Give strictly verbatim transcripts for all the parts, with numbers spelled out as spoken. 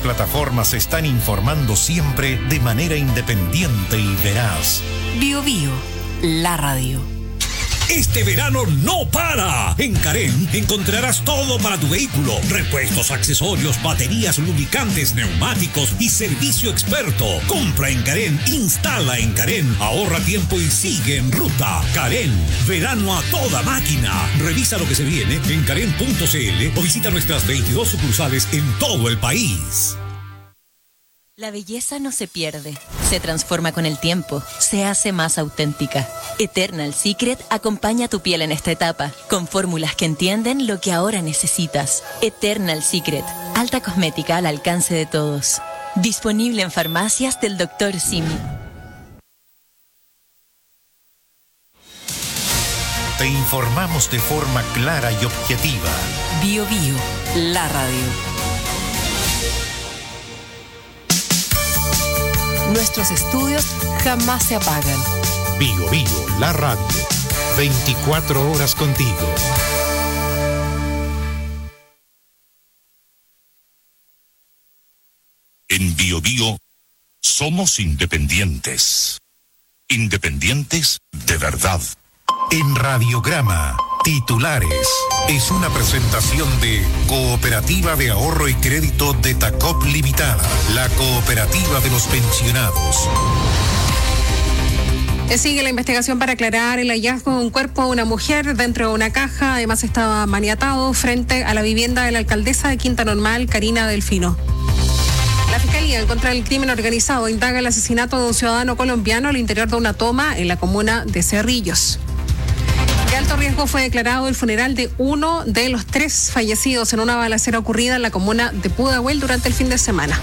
plataformas están informando siempre de manera independiente y veraz. Bio Bio, la radio. Este verano no para. En Carén encontrarás todo para tu vehículo: repuestos, accesorios, baterías, lubricantes, neumáticos y servicio experto. Compra en Carén, instala en Carén, ahorra tiempo y sigue en ruta. Carén, verano a toda máquina. Revisa lo que se viene en carén punto c l o visita nuestras veintidós sucursales en todo el país. La belleza no se pierde, se transforma con el tiempo, se hace más auténtica. Eternal Secret acompaña tu piel en esta etapa, con fórmulas que entienden lo que ahora necesitas. Eternal Secret, alta cosmética al alcance de todos. Disponible en farmacias del doctor Simi. Te informamos de forma clara y objetiva. Bio Bio, la radio. Nuestros estudios jamás se apagan. Bio Bio, la radio. veinticuatro horas contigo. En Bio Bio somos independientes. Independientes de verdad. En Radiograma, titulares. Es una presentación de Cooperativa de Ahorro y Crédito de Tacop Limitada, la cooperativa de los pensionados. Sigue la investigación para aclarar el hallazgo de un cuerpo de una mujer dentro de una caja. Además estaba maniatado frente a la vivienda de la alcaldesa de Quinta Normal, Karina Delfino. La Fiscalía en contra del crimen organizado indaga el asesinato de un ciudadano colombiano al interior de una toma en la comuna de Cerrillos. De alto riesgo fue declarado el funeral de uno de los tres fallecidos en una balacera ocurrida en la comuna de Pudahuel durante el fin de semana.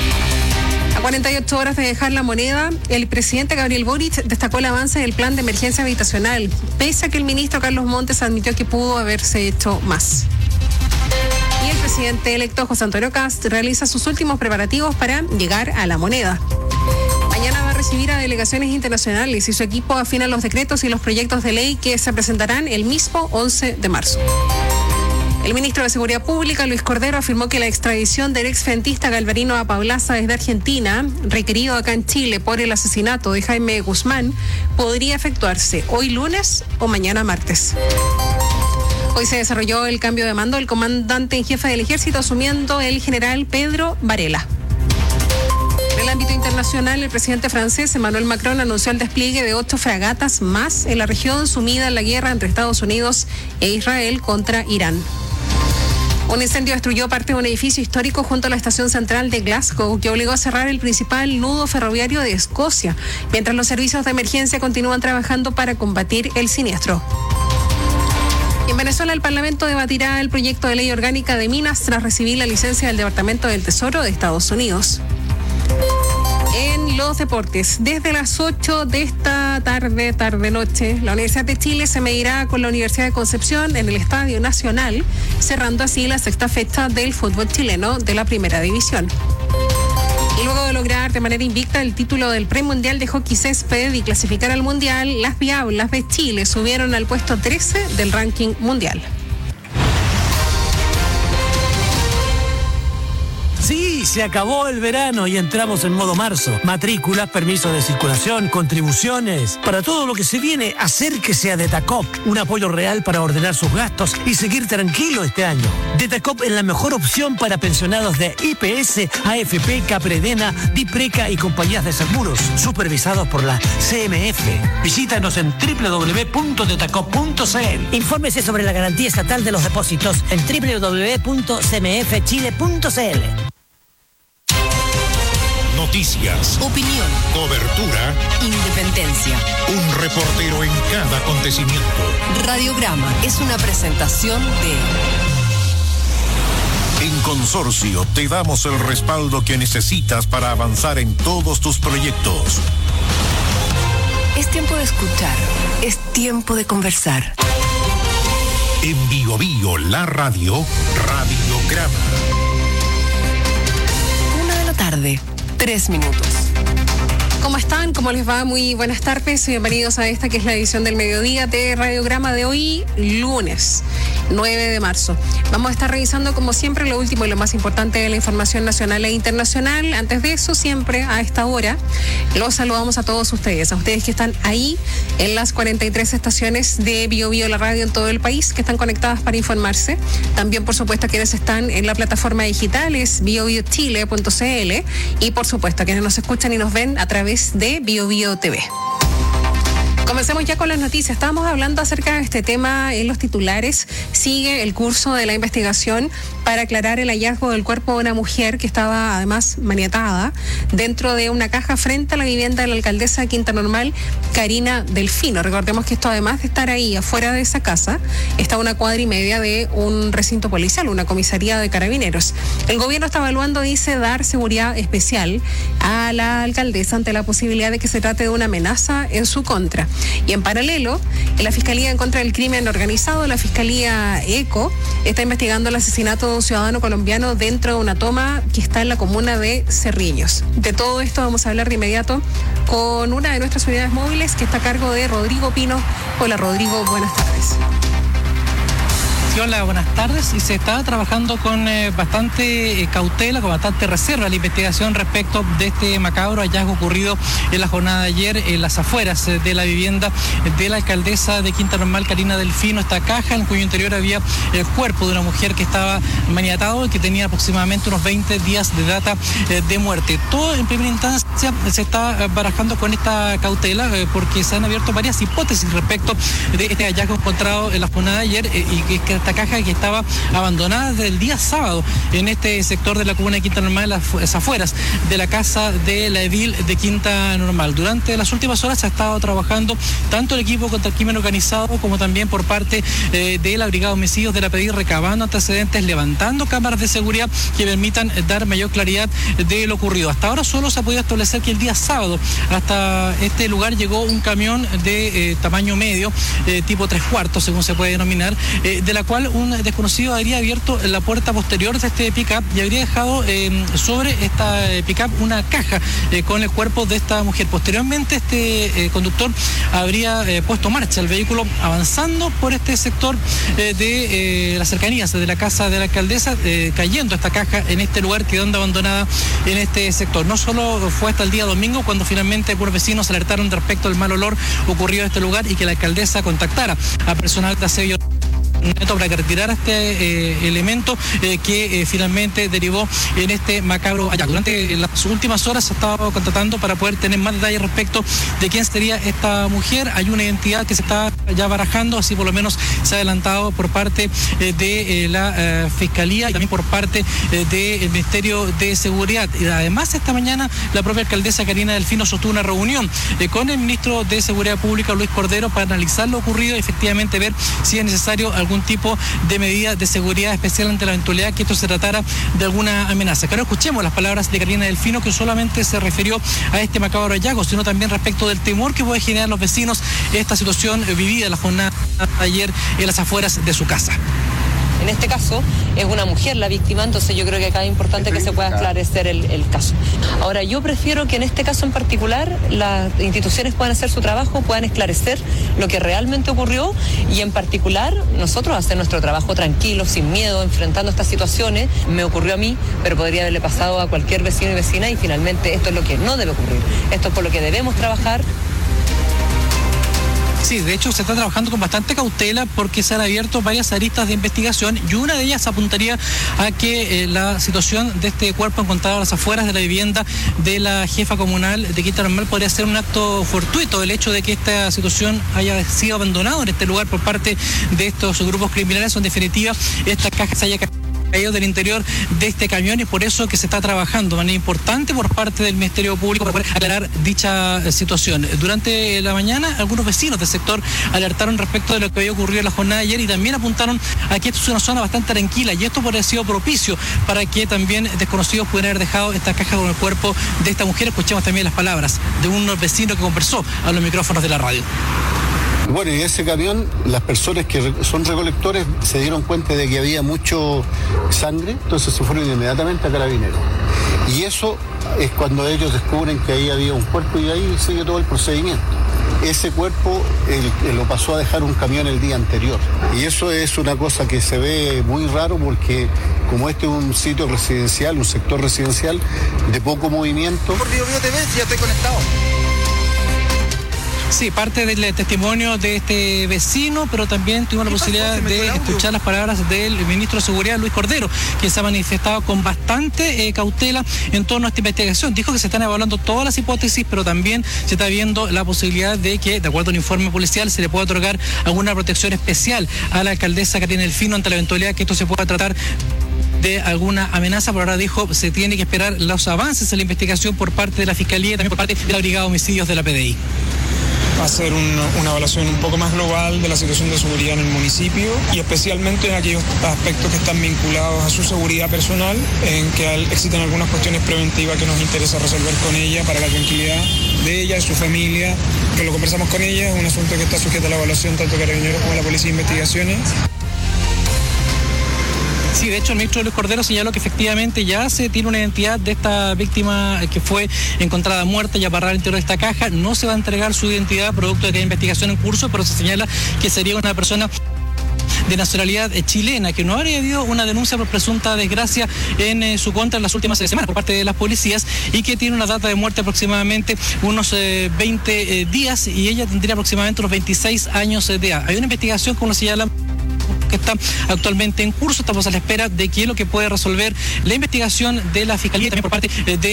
A cuarenta y ocho horas de dejar la moneda, el presidente Gabriel Boric destacó el avance del plan de emergencia habitacional, pese a que el ministro Carlos Montes admitió que pudo haberse hecho más. Y el presidente electo José Antonio Kast realiza sus últimos preparativos para llegar a la moneda. Mañana va a recibir a delegaciones internacionales y su equipo afina los decretos y los proyectos de ley que se presentarán el mismo once de marzo. El ministro de Seguridad Pública, Luis Cordero, afirmó que la extradición del exfrentista Galvarino Apablaza desde Argentina, requerido acá en Chile por el asesinato de Jaime Guzmán, podría efectuarse hoy lunes o mañana martes. Hoy se desarrolló el cambio de mando del comandante en jefe del ejército, asumiendo el general Pedro Varela. En el ámbito internacional, el presidente francés Emmanuel Macron anunció el despliegue de ocho fragatas más en la región sumida en la guerra entre Estados Unidos e Israel contra Irán. Un incendio destruyó parte de un edificio histórico junto a la estación central de Glasgow, que obligó a cerrar el principal nudo ferroviario de Escocia, mientras los servicios de emergencia continúan trabajando para combatir el siniestro. En Venezuela, el Parlamento debatirá el proyecto de ley orgánica de minas tras recibir la licencia del Departamento del Tesoro de Estados Unidos. En los deportes, desde las ocho de esta tarde, tarde-noche, la Universidad de Chile se medirá con la Universidad de Concepción en el Estadio Nacional, cerrando así la sexta fecha del fútbol chileno de la Primera División. Y luego de lograr de manera invicta el título del premundial de hockey césped y clasificar al mundial, las Diablas de Chile subieron al puesto trece del ranking mundial. Sí, se acabó el verano y entramos en modo marzo. Matrículas, permisos de circulación, contribuciones. Para todo lo que se viene, acérquese a Detacop. Un apoyo real para ordenar sus gastos y seguir tranquilo este año. Detacop es la mejor opción para pensionados de I P S, A F P, Capredena, Dipreca y compañías de seguros, supervisados por la C M F. Visítanos en doble u doble u doble u punto detacop punto c l. Infórmese sobre la garantía estatal de los depósitos en doble u doble u doble u punto c m f chile punto c l. Noticias, Opinión, cobertura, independencia. un reportero en cada acontecimiento. Radiograma es una presentación de... En Consorcio te damos el respaldo que necesitas para avanzar en todos tus proyectos. Es tiempo de escuchar, es tiempo de conversar. En Bio Bio, la radio, Radiograma. Una de la tarde. Tres minutos. ¿Cómo están? ¿Cómo les va? Muy buenas tardes. Bienvenidos a esta que es la edición del mediodía de Radiograma de hoy, lunes. nueve de marzo. Vamos a estar revisando como siempre lo último y lo más importante de la información nacional e internacional. Antes de eso, siempre a esta hora, los saludamos a todos ustedes, a ustedes que están ahí en las cuarenta y tres estaciones de Bio Bio, la radio en todo el país, que están conectadas para informarse. También, por supuesto, a quienes están en la plataforma digital, es bio bio chile punto c l, y por supuesto a quienes nos escuchan y nos ven a través de Bio Bio T V. Comencemos ya con las noticias. Estábamos hablando acerca de este tema en los titulares. Sigue el curso de la investigación para aclarar el hallazgo del cuerpo de una mujer que estaba además maniatada dentro de una caja frente a la vivienda de la alcaldesa de Quinta Normal, Karina Delfino. Recordemos que esto, además de estar ahí afuera de esa casa, está a una cuadra y media de un recinto policial, una comisaría de carabineros. El gobierno está evaluando, dice, dar seguridad especial a la alcaldesa ante la posibilidad de que se trate de una amenaza en su contra. Y en paralelo, en la Fiscalía en contra del Crimen Organizado, la Fiscalía ECO, está investigando el asesinato de un ciudadano colombiano dentro de una toma que está en la comuna de Cerrillos. De todo esto vamos a hablar de inmediato con una de nuestras unidades móviles que está a cargo de Rodrigo Pino. Hola Rodrigo, buenas tardes. Hola, buenas tardes. Y se está trabajando con eh, bastante eh, cautela, con bastante reserva la investigación respecto de este macabro hallazgo ocurrido en la jornada de ayer en las afueras eh, de la vivienda de la alcaldesa de Quinta Normal, Karina Delfino. Esta caja en cuyo interior había el cuerpo de una mujer que estaba maniatado y que tenía aproximadamente unos veinte días de data eh, de muerte. Todo en primera instancia se está barajando con esta cautela eh, porque se han abierto varias hipótesis respecto de este hallazgo encontrado en la jornada de ayer eh, y que, que esta caja que estaba abandonada desde el día sábado en este sector de la comuna de Quinta Normal, en las afueras de la casa de la edil de Quinta Normal. Durante las últimas horas se ha estado trabajando tanto el equipo contra el crimen organizado como también por parte eh, de la Brigada de Homicidios de la P D I, recabando antecedentes, levantando cámaras de seguridad que permitan dar mayor claridad de lo ocurrido. Hasta ahora solo se ha podido establecer que el día sábado hasta este lugar llegó un camión de eh, tamaño medio, eh, tipo tres cuartos, según se puede denominar, eh, de la cual un desconocido habría abierto la puerta posterior de este pick-up y habría dejado eh, sobre esta eh, pick-up una caja eh, con el cuerpo de esta mujer. Posteriormente, este eh, conductor habría eh, puesto marcha el vehículo avanzando por este sector eh, de eh, las cercanías de la casa de la alcaldesa, eh, cayendo esta caja en este lugar, quedando abandonada en este sector. No solo fue hasta el día domingo cuando finalmente algunos vecinos alertaron respecto al mal olor ocurrido en este lugar y que la alcaldesa contactara a personal de aseo para que retirara este eh, elemento eh, que eh, finalmente derivó en este macabro hallazgo. Durante las últimas horas se ha estado contratando para poder tener más detalles respecto de quién sería esta mujer. Hay una identidad que se está ya barajando, así por lo menos se ha adelantado por parte eh, de eh, la eh, Fiscalía y también por parte eh, del Ministerio de Seguridad. Y además, esta mañana la propia alcaldesa Karina Delfino sostuvo una reunión eh, con el ministro de Seguridad Pública, Luis Cordero, para analizar lo ocurrido y efectivamente ver si es necesario algún tipo de medida de seguridad especial ante la eventualidad que esto se tratara de alguna amenaza. Claro, escuchemos las palabras de Karina Delfino, que solamente se refirió a este macabro hallazgo, sino también respecto del temor que puede generar los vecinos esta situación vivida en la jornada de ayer en las afueras de su casa. En este caso es una mujer la víctima, entonces yo creo que acá es importante que se pueda esclarecer el, el caso. Ahora, yo prefiero que en este caso en particular las instituciones puedan hacer su trabajo, puedan esclarecer lo que realmente ocurrió y en particular nosotros hacer nuestro trabajo tranquilo, sin miedo, enfrentando estas situaciones. Me ocurrió a mí, pero podría haberle pasado a cualquier vecino y vecina y finalmente esto es lo que no debe ocurrir. Esto es por lo que debemos trabajar. Sí, de hecho se está trabajando con bastante cautela porque se han abierto varias aristas de investigación y una de ellas apuntaría a que eh, la situación de este cuerpo encontrado a las afueras de la vivienda de la jefa comunal de Quinta Normal podría ser un acto fortuito, el hecho de que esta situación haya sido abandonada en este lugar por parte de estos grupos criminales, o en definitiva esta caja se haya caído del interior de este camión, y por eso que se está trabajando de manera importante por parte del Ministerio Público para poder aclarar dicha situación. Durante la mañana, algunos vecinos del sector alertaron respecto de lo que había ocurrido en la jornada de ayer y también apuntaron a que esto es una zona bastante tranquila y esto podría haber sido propicio para que también desconocidos pudieran haber dejado esta caja con el cuerpo de esta mujer. Escuchemos también las palabras de un vecino que conversó a los micrófonos de la radio. Bueno, y ese camión, las personas que son recolectores se dieron cuenta de que había mucho sangre, entonces se fueron inmediatamente a Carabineros. Y eso es cuando ellos descubren que ahí había un cuerpo y ahí sigue todo el procedimiento. ese cuerpo el, el lo pasó a dejar un camión el día anterior. Y eso es una cosa que se ve muy raro porque como este es un sitio residencial, un sector residencial de poco movimiento. Por Bio Bio T V, ya estoy conectado. Sí, parte del testimonio de este vecino, pero también tuvimos la posibilidad de escuchar las palabras del ministro de Seguridad, Luis Cordero, quien se ha manifestado con bastante eh, cautela en torno a esta investigación. Dijo que se están evaluando todas las hipótesis, pero también se está viendo la posibilidad de que, de acuerdo a un informe policial, se le pueda otorgar alguna protección especial a la alcaldesa Karina Delfino ante la eventualidad que esto se pueda tratar de alguna amenaza. Por ahora dijo, se tiene que esperar los avances en la investigación por parte de la Fiscalía y también por parte de la Brigada de Homicidios de la P D I. Hacer un, una evaluación un poco más global de la situación de seguridad en el municipio y especialmente en aquellos aspectos que están vinculados a su seguridad personal, en que al, existen algunas cuestiones preventivas que nos interesa resolver con ella para la tranquilidad de ella, de su familia, que lo conversamos con ella, es un asunto que está sujeto a la evaluación tanto de Carabineros como de la Policía de Investigaciones. Sí, de hecho el ministro Luis Cordero señaló que efectivamente ya se tiene una identidad de esta víctima que fue encontrada muerta y amarrada al interior de esta caja. No se va a entregar su identidad producto de que hay investigación en curso, pero se señala que sería una persona de nacionalidad chilena, que no habría habido una denuncia por presunta desgracia en eh, su contra en las últimas semanas por parte de las policías y que tiene una data de muerte aproximadamente unos eh, veinte eh, días y ella tendría aproximadamente unos veintiséis años de edad. Hay una investigación, como se señala, que está actualmente en curso. Estamos a la espera de qué es lo que puede resolver la investigación de la Fiscalía y también por parte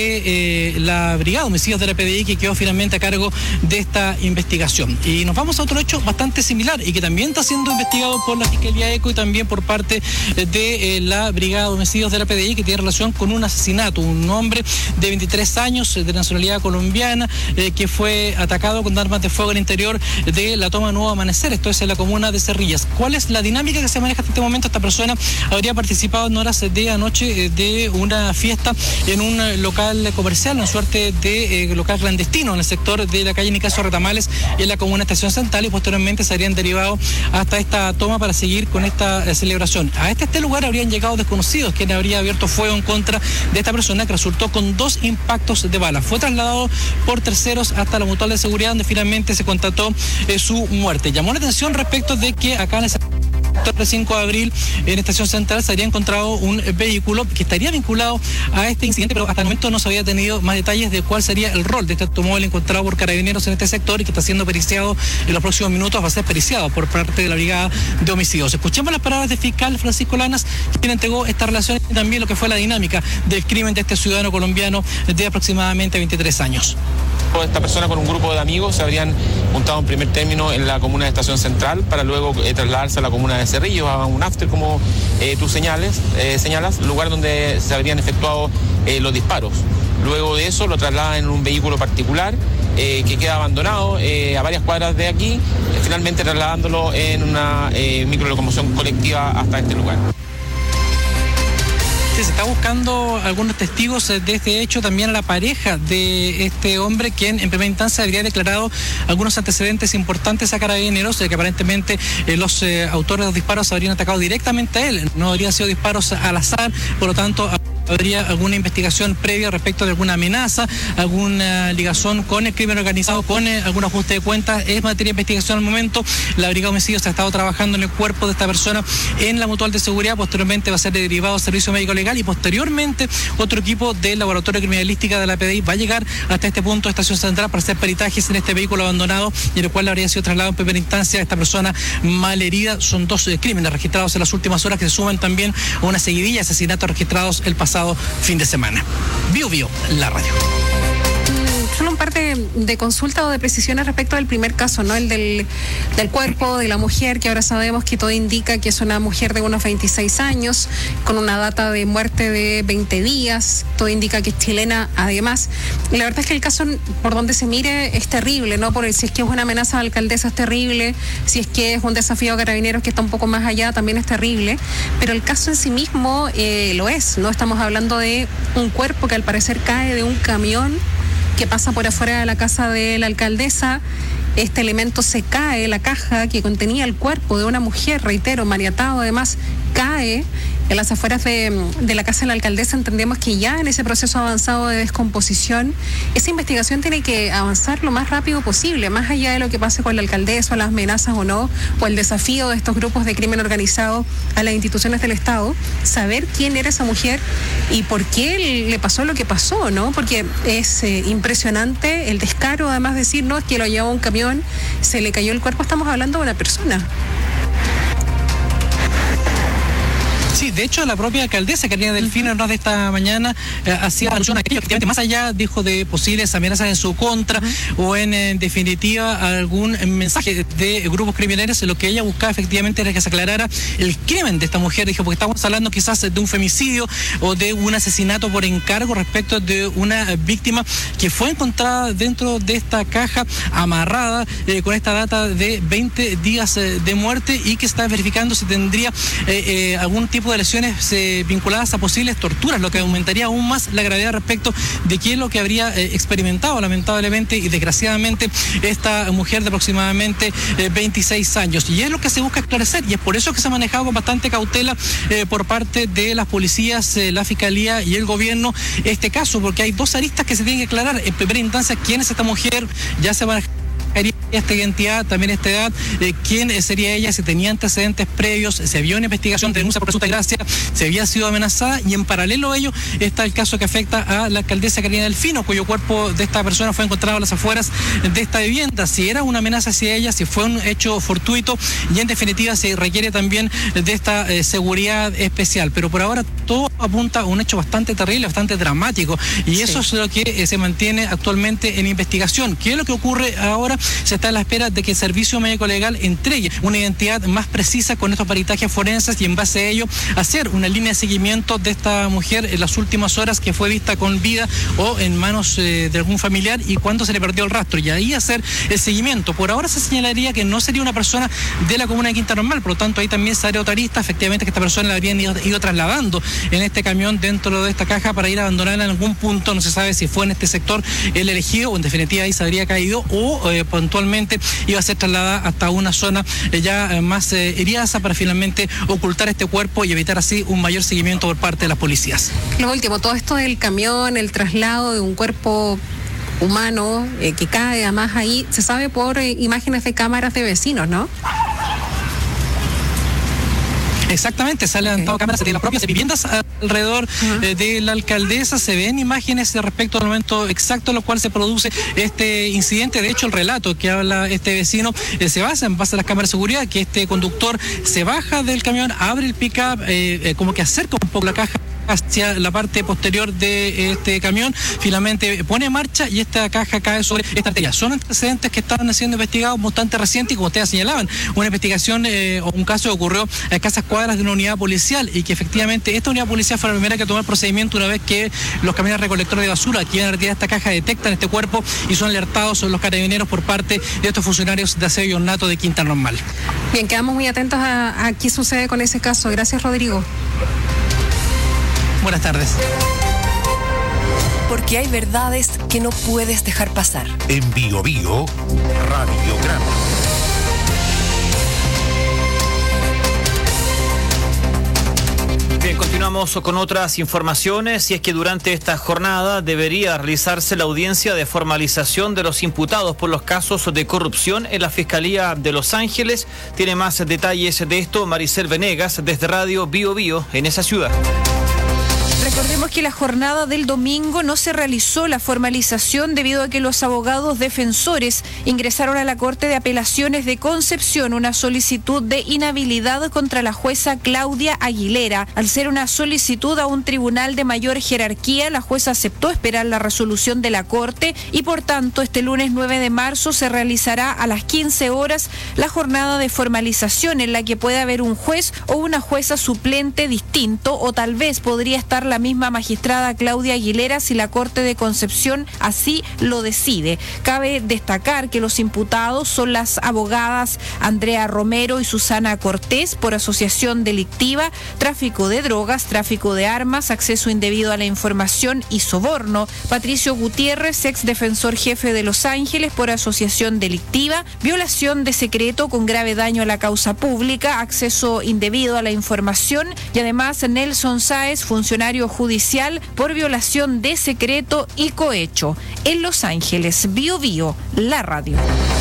de eh, la Brigada de Homicidios de la P D I, que quedó finalmente a cargo de esta investigación. Y nos vamos a otro hecho bastante similar y que también está siendo investigado por la Fiscalía ECO y también por parte de eh, la Brigada de Homicidios de la P D I, que tiene relación con un asesinato. Un hombre de veintitrés años de nacionalidad colombiana eh, que fue atacado con armas de fuego en el interior de la toma Nuevo Amanecer, esto es en la comuna de Cerrillas. ¿Cuál es la dinámica que se maneja hasta este momento? Esta persona habría participado en horas de anoche de una fiesta en un local comercial, una suerte de eh, local clandestino en el sector de la calle Nicasio Retamales en la comuna Estación Central, y posteriormente se habrían derivado hasta esta toma para seguir con esta eh, celebración. A este, este lugar habrían llegado desconocidos, quien habría abierto fuego en contra de esta persona, que resultó con dos impactos de bala. Fue trasladado por terceros hasta la mutual de seguridad, donde finalmente se constató eh, su muerte. Llamó la atención respecto de que acá en el sector cinco de abril en Estación Central se habría encontrado un vehículo que estaría vinculado a este incidente, pero hasta el momento no se había tenido más detalles de cuál sería el rol de este automóvil encontrado por Carabineros en este sector y que está siendo periciado en los próximos minutos, va a ser periciado por parte de la Brigada de Homicidios. Escuchemos las palabras del fiscal Francisco Lanas, quien entregó esta relación y también lo que fue la dinámica del crimen de este ciudadano colombiano de aproximadamente veintitrés años. Esta persona con un grupo de amigos se habrían juntado en primer término en la comuna de Estación Central para luego eh, trasladarse a la comuna de Cerrillos, a un after, como eh, tú señales, eh, señalas, lugar donde se habrían efectuado eh, los disparos. Luego de eso lo trasladan en un vehículo particular eh, que queda abandonado eh, a varias cuadras de aquí, eh, finalmente trasladándolo en una eh, microlocomoción colectiva hasta este lugar. Se está buscando algunos testigos de este hecho, también a la pareja de este hombre, quien en primera instancia habría declarado algunos antecedentes importantes a Carabineros, de que aparentemente eh, los eh, autores de los disparos habrían atacado directamente a él, no habrían sido disparos al azar, por lo tanto habría alguna investigación previa respecto de alguna amenaza, alguna ligación con el crimen organizado, con eh, algún ajuste de cuentas. Es materia de investigación al momento. La Brigada de Homicidios ha estado trabajando en el cuerpo de esta persona en la mutual de seguridad, posteriormente va a ser derivado al servicio médico legal y posteriormente otro equipo del laboratorio criminalística de la P D I va a llegar hasta este punto de Estación Central para hacer peritajes en este vehículo abandonado y en el cual habría sido trasladado en primera instancia a esta persona malherida. Son dos eh, crímenes registrados en las últimas horas que se suman también a una seguidilla de asesinatos registrados el pasado fin de semana. Bio Bio, la radio. Solo un par de, de consultas o de precisiones respecto del primer caso, ¿no? El del, del cuerpo de la mujer, que ahora sabemos que todo indica que es una mujer de unos veintiséis años, con una data de muerte de veinte días, todo indica que es chilena además. La verdad es que el caso, por donde se mire, es terrible, ¿no? Por si es que es una amenaza a la alcaldesa es terrible, si es que es un desafío a Carabineros que está un poco más allá, también es terrible, pero el caso en sí mismo eh, lo es, ¿no? Estamos hablando de un cuerpo que al parecer cae de un camión que pasa por afuera de la casa de la alcaldesa. Este elemento se cae, la caja que contenía el cuerpo de una mujer, reitero, maniatado además, cae en las afueras de, de la casa de la alcaldesa. Entendemos que ya en ese proceso avanzado de descomposición, esa investigación tiene que avanzar lo más rápido posible, más allá de lo que pase con la alcaldesa, o las amenazas o no, o el desafío de estos grupos de crimen organizado a las instituciones del Estado, saber quién era esa mujer y por qué le pasó lo que pasó, ¿no? Porque es eh, impresionante el descaro, además de decir, no, es que lo llevó un camión, se le cayó el cuerpo, estamos hablando de una persona. Sí, de hecho, la propia alcaldesa, Karina Delfino, en horas de esta mañana, eh, hacía alusión a aquello, efectivamente, más allá, dijo, de posibles amenazas en su contra, uh-huh. o en, en definitiva, algún mensaje de grupos criminales. Lo que ella buscaba, efectivamente, era que se aclarara el crimen de esta mujer. Dijo, porque estamos hablando quizás de un femicidio o de un asesinato por encargo respecto de una víctima que fue encontrada dentro de esta caja, amarrada, eh, con esta data de veinte días eh, de muerte, y que está verificando si tendría eh, eh, algún tipo de lesiones eh, vinculadas a posibles torturas, lo que aumentaría aún más la gravedad respecto de qué es lo que habría eh, experimentado lamentablemente y desgraciadamente esta mujer de aproximadamente eh, veintiséis años. Y es lo que se busca esclarecer, y es por eso que se ha manejado con bastante cautela eh, por parte de las policías, eh, la fiscalía y el gobierno este caso, porque hay dos aristas que se tienen que aclarar. En primera instancia, quién es esta mujer, ya se va a esta identidad, también esta edad, eh, quién sería ella, si tenía antecedentes previos, se vio una investigación de denuncia por presunta desgracia, si había sido amenazada, y en paralelo a ello está el caso que afecta a la alcaldesa Karina Delfino, cuyo cuerpo de esta persona fue encontrado a las afueras de esta vivienda, si era una amenaza hacia ella, si fue un hecho fortuito, y en definitiva se requiere también de esta eh, seguridad especial. Pero por ahora todo apunta a un hecho bastante terrible, bastante dramático, y sí. eso es lo que eh, se mantiene actualmente en investigación. ¿Qué es lo que ocurre ahora? Se está a la espera de que el Servicio Médico Legal entregue una identidad más precisa con estos peritajes forenses, y en base a ello hacer una línea de seguimiento de esta mujer en las últimas horas que fue vista con vida o en manos eh, de algún familiar, y cuándo se le perdió el rastro, y ahí hacer el seguimiento. Por ahora se señalaría que no sería una persona de la comuna de Quinta Normal, por lo tanto ahí también se haría otra arista, efectivamente, que esta persona la habrían ido, ido trasladando en este camión dentro de esta caja para ir a abandonarla en algún punto. No se sabe si fue en este sector el elegido, o en definitiva ahí se habría caído, o eh, puntualmente iba a ser trasladada hasta una zona eh, ya eh, más eh, eriaza para finalmente ocultar este cuerpo y evitar así un mayor seguimiento por parte de las policías. Lo último, todo esto del camión, el traslado de un cuerpo humano eh, que cae, además ahí se sabe por eh, imágenes de cámaras de vecinos, ¿no? Exactamente, se han levantado okay. cámaras de las propias viviendas alrededor uh-huh. eh, de la alcaldesa. Se ven imágenes respecto al momento exacto en el cual se produce este incidente. De hecho, el relato que habla este vecino eh, se basa en base a las cámaras de seguridad, que este conductor se baja del camión, abre el pick-up, eh, eh, como que acerca un poco la caja hacia la parte posterior de este camión, finalmente pone en marcha y esta caja cae sobre esta arteria. Son antecedentes que están siendo investigados bastante recientes, y como ustedes señalaban, una investigación eh, o un caso que ocurrió a escasas cuadras de una unidad policial, y que efectivamente esta unidad policial fue la primera que tomó el procedimiento una vez que los camiones recolectores de basura que iban a retirar esta caja detectan este cuerpo y son alertados los carabineros por parte de estos funcionarios de aseo y ornato de Quinta Normal. Bien, quedamos muy atentos a, a qué sucede con ese caso. Gracias, Rodrigo. Buenas tardes. Porque hay verdades que no puedes dejar pasar. En Bio Bio, Radiograma. Bien, continuamos con otras informaciones, y es que durante esta jornada debería realizarse la audiencia de formalización de los imputados por los casos de corrupción en la Fiscalía de Los Ángeles. Tiene más detalles de esto Maricel Venegas desde Radio Bio Bio en esa ciudad. Recordemos que la jornada del domingo no se realizó la formalización debido a que los abogados defensores ingresaron a la Corte de Apelaciones de Concepción una solicitud de inhabilidad contra la jueza Claudia Aguilera. Al ser una solicitud a un tribunal de mayor jerarquía, la jueza aceptó esperar la resolución de la Corte, y por tanto este lunes nueve de marzo se realizará a las quince horas la jornada de formalización, en la que puede haber un juez o una jueza suplente distinto, o tal vez podría estar la la misma magistrada Claudia Aguilera si la Corte de Concepción así lo decide. Cabe destacar que los imputados son las abogadas Andrea Romero y Susana Cortés por asociación delictiva, tráfico de drogas, tráfico de armas, acceso indebido a la información y soborno. Patricio Gutiérrez, ex defensor jefe de Los Ángeles, por asociación delictiva, violación de secreto con grave daño a la causa pública, acceso indebido a la información, y además Nelson Sáez, funcionario judicial, por violación de secreto y cohecho. En Los Ángeles, Bio Bio, la radio.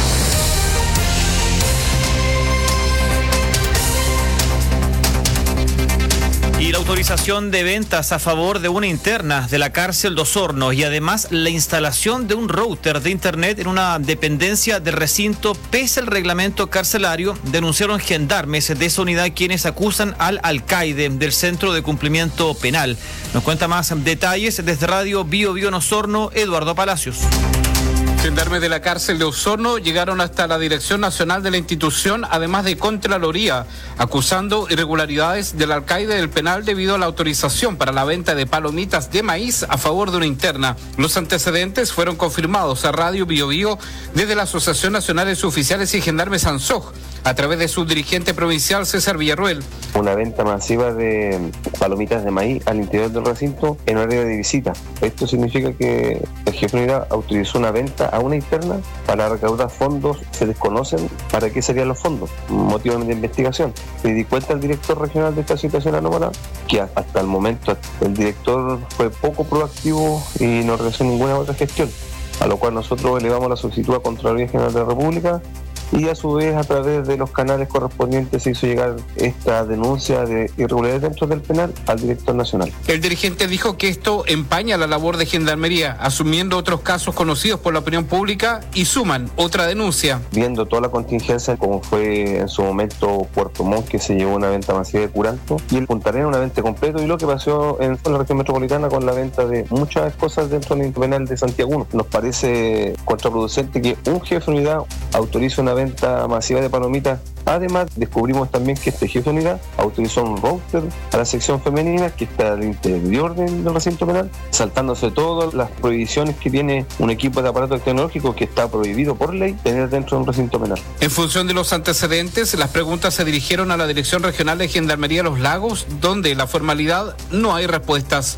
Y la autorización de ventas a favor de una interna de la cárcel de Osorno y además la instalación de un router de internet en una dependencia del recinto pese al reglamento carcelario, denunciaron gendarmes de esa unidad quienes acusan al alcaide del Centro de Cumplimiento Penal. Nos cuenta más detalles desde Radio Bio Bio en Osorno, Eduardo Palacios. Gendarmes de la cárcel de Osorno llegaron hasta la Dirección Nacional de la institución, además de Contraloría, acusando irregularidades del alcaide del penal debido a la autorización para la venta de palomitas de maíz a favor de una interna. Los antecedentes fueron confirmados a Radio Bio Bio desde la Asociación Nacional de Suboficiales y Gendarmes ANSOJ, a través de su dirigente provincial César Villarruel. Una venta masiva de palomitas de maíz al interior del recinto en horario de visita. Esto significa que el jefe de unidad autorizó una venta a una interna para recaudar fondos. Se desconocen para qué serían los fondos, motivo de investigación. Se di cuenta el director regional de esta situación anómala que hasta el momento el director fue poco proactivo y no realizó ninguna otra gestión, a lo cual nosotros elevamos la solicitud a Contraloría General de la República y a su vez a través de los canales correspondientes se hizo llegar esta denuncia de irregularidades dentro del penal al director nacional. El dirigente dijo que esto empaña la labor de Gendarmería, asumiendo otros casos conocidos por la opinión pública y suman otra denuncia. Viendo toda la contingencia, como fue en su momento Puerto Montt, que se llevó una venta masiva de curanto, y el Punta Arenas una venta completo, y lo que pasó en la región metropolitana con la venta de muchas cosas dentro del penal de Santiago. Nos parece contraproducente que un jefe de unidad autorice una venta venta masiva de palomitas. Además, descubrimos también que este jefe de unidad autorizó un router a la sección femenina que está al interior del, del recinto penal, saltándose todas las prohibiciones que tiene un equipo de aparato tecnológico que está prohibido por ley tener dentro de un recinto penal. En función de los antecedentes, las preguntas se dirigieron a la Dirección Regional de Gendarmería Los Lagos, donde en la formalidad no hay respuestas.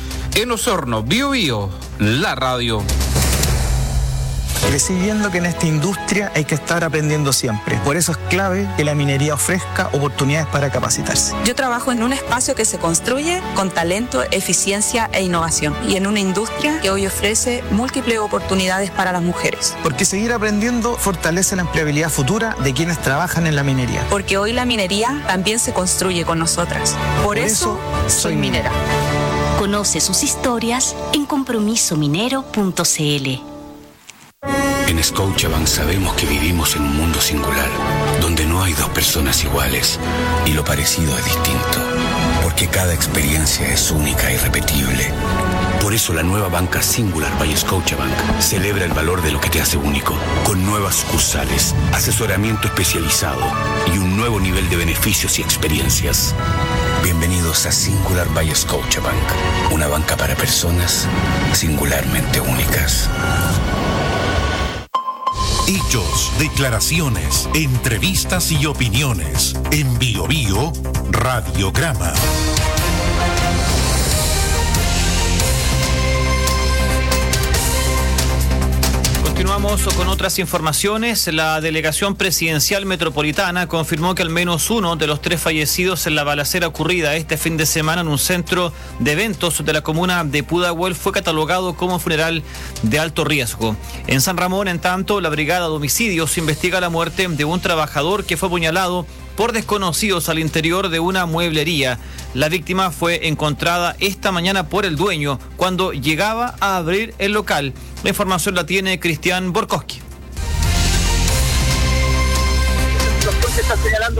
En Osorno, Bio Bio, la radio. Crecí viendo que en esta industria hay que estar aprendiendo siempre. Por eso es clave que la minería ofrezca oportunidades para capacitarse. Yo trabajo en un espacio que se construye con talento, eficiencia e innovación y en una industria que hoy ofrece múltiples oportunidades para las mujeres. Porque seguir aprendiendo fortalece la empleabilidad futura de quienes trabajan en la minería. Porque hoy la minería también se construye con nosotras. Por, Por eso, eso soy minera. Conoce sus historias en compromiso minero punto c l. En Scotiabank sabemos que vivimos en un mundo singular, donde no hay dos personas iguales y lo parecido es distinto, porque cada experiencia es única e irrepetible. Por eso la nueva banca Singular by Scotiabank celebra el valor de lo que te hace único, con nuevas sucursales, asesoramiento especializado y un nuevo nivel de beneficios y experiencias. Bienvenidos a Singular by Scotiabank, una banca para personas singularmente únicas. Hechos, declaraciones, entrevistas y opiniones. En Bio Bio, Radiograma. Continuamos con otras informaciones. La Delegación Presidencial Metropolitana confirmó que al menos uno de los tres fallecidos en la balacera ocurrida este fin de semana en un centro de eventos de la comuna de Pudahuel fue catalogado como funeral de alto riesgo. En San Ramón, en tanto, la Brigada de Homicidios investiga la muerte de un trabajador que fue apuñalado por desconocidos al interior de una mueblería. La víctima fue encontrada esta mañana por el dueño cuando llegaba a abrir el local. La información la tiene Cristian Borkowski. ¿Qué estás señalando tú?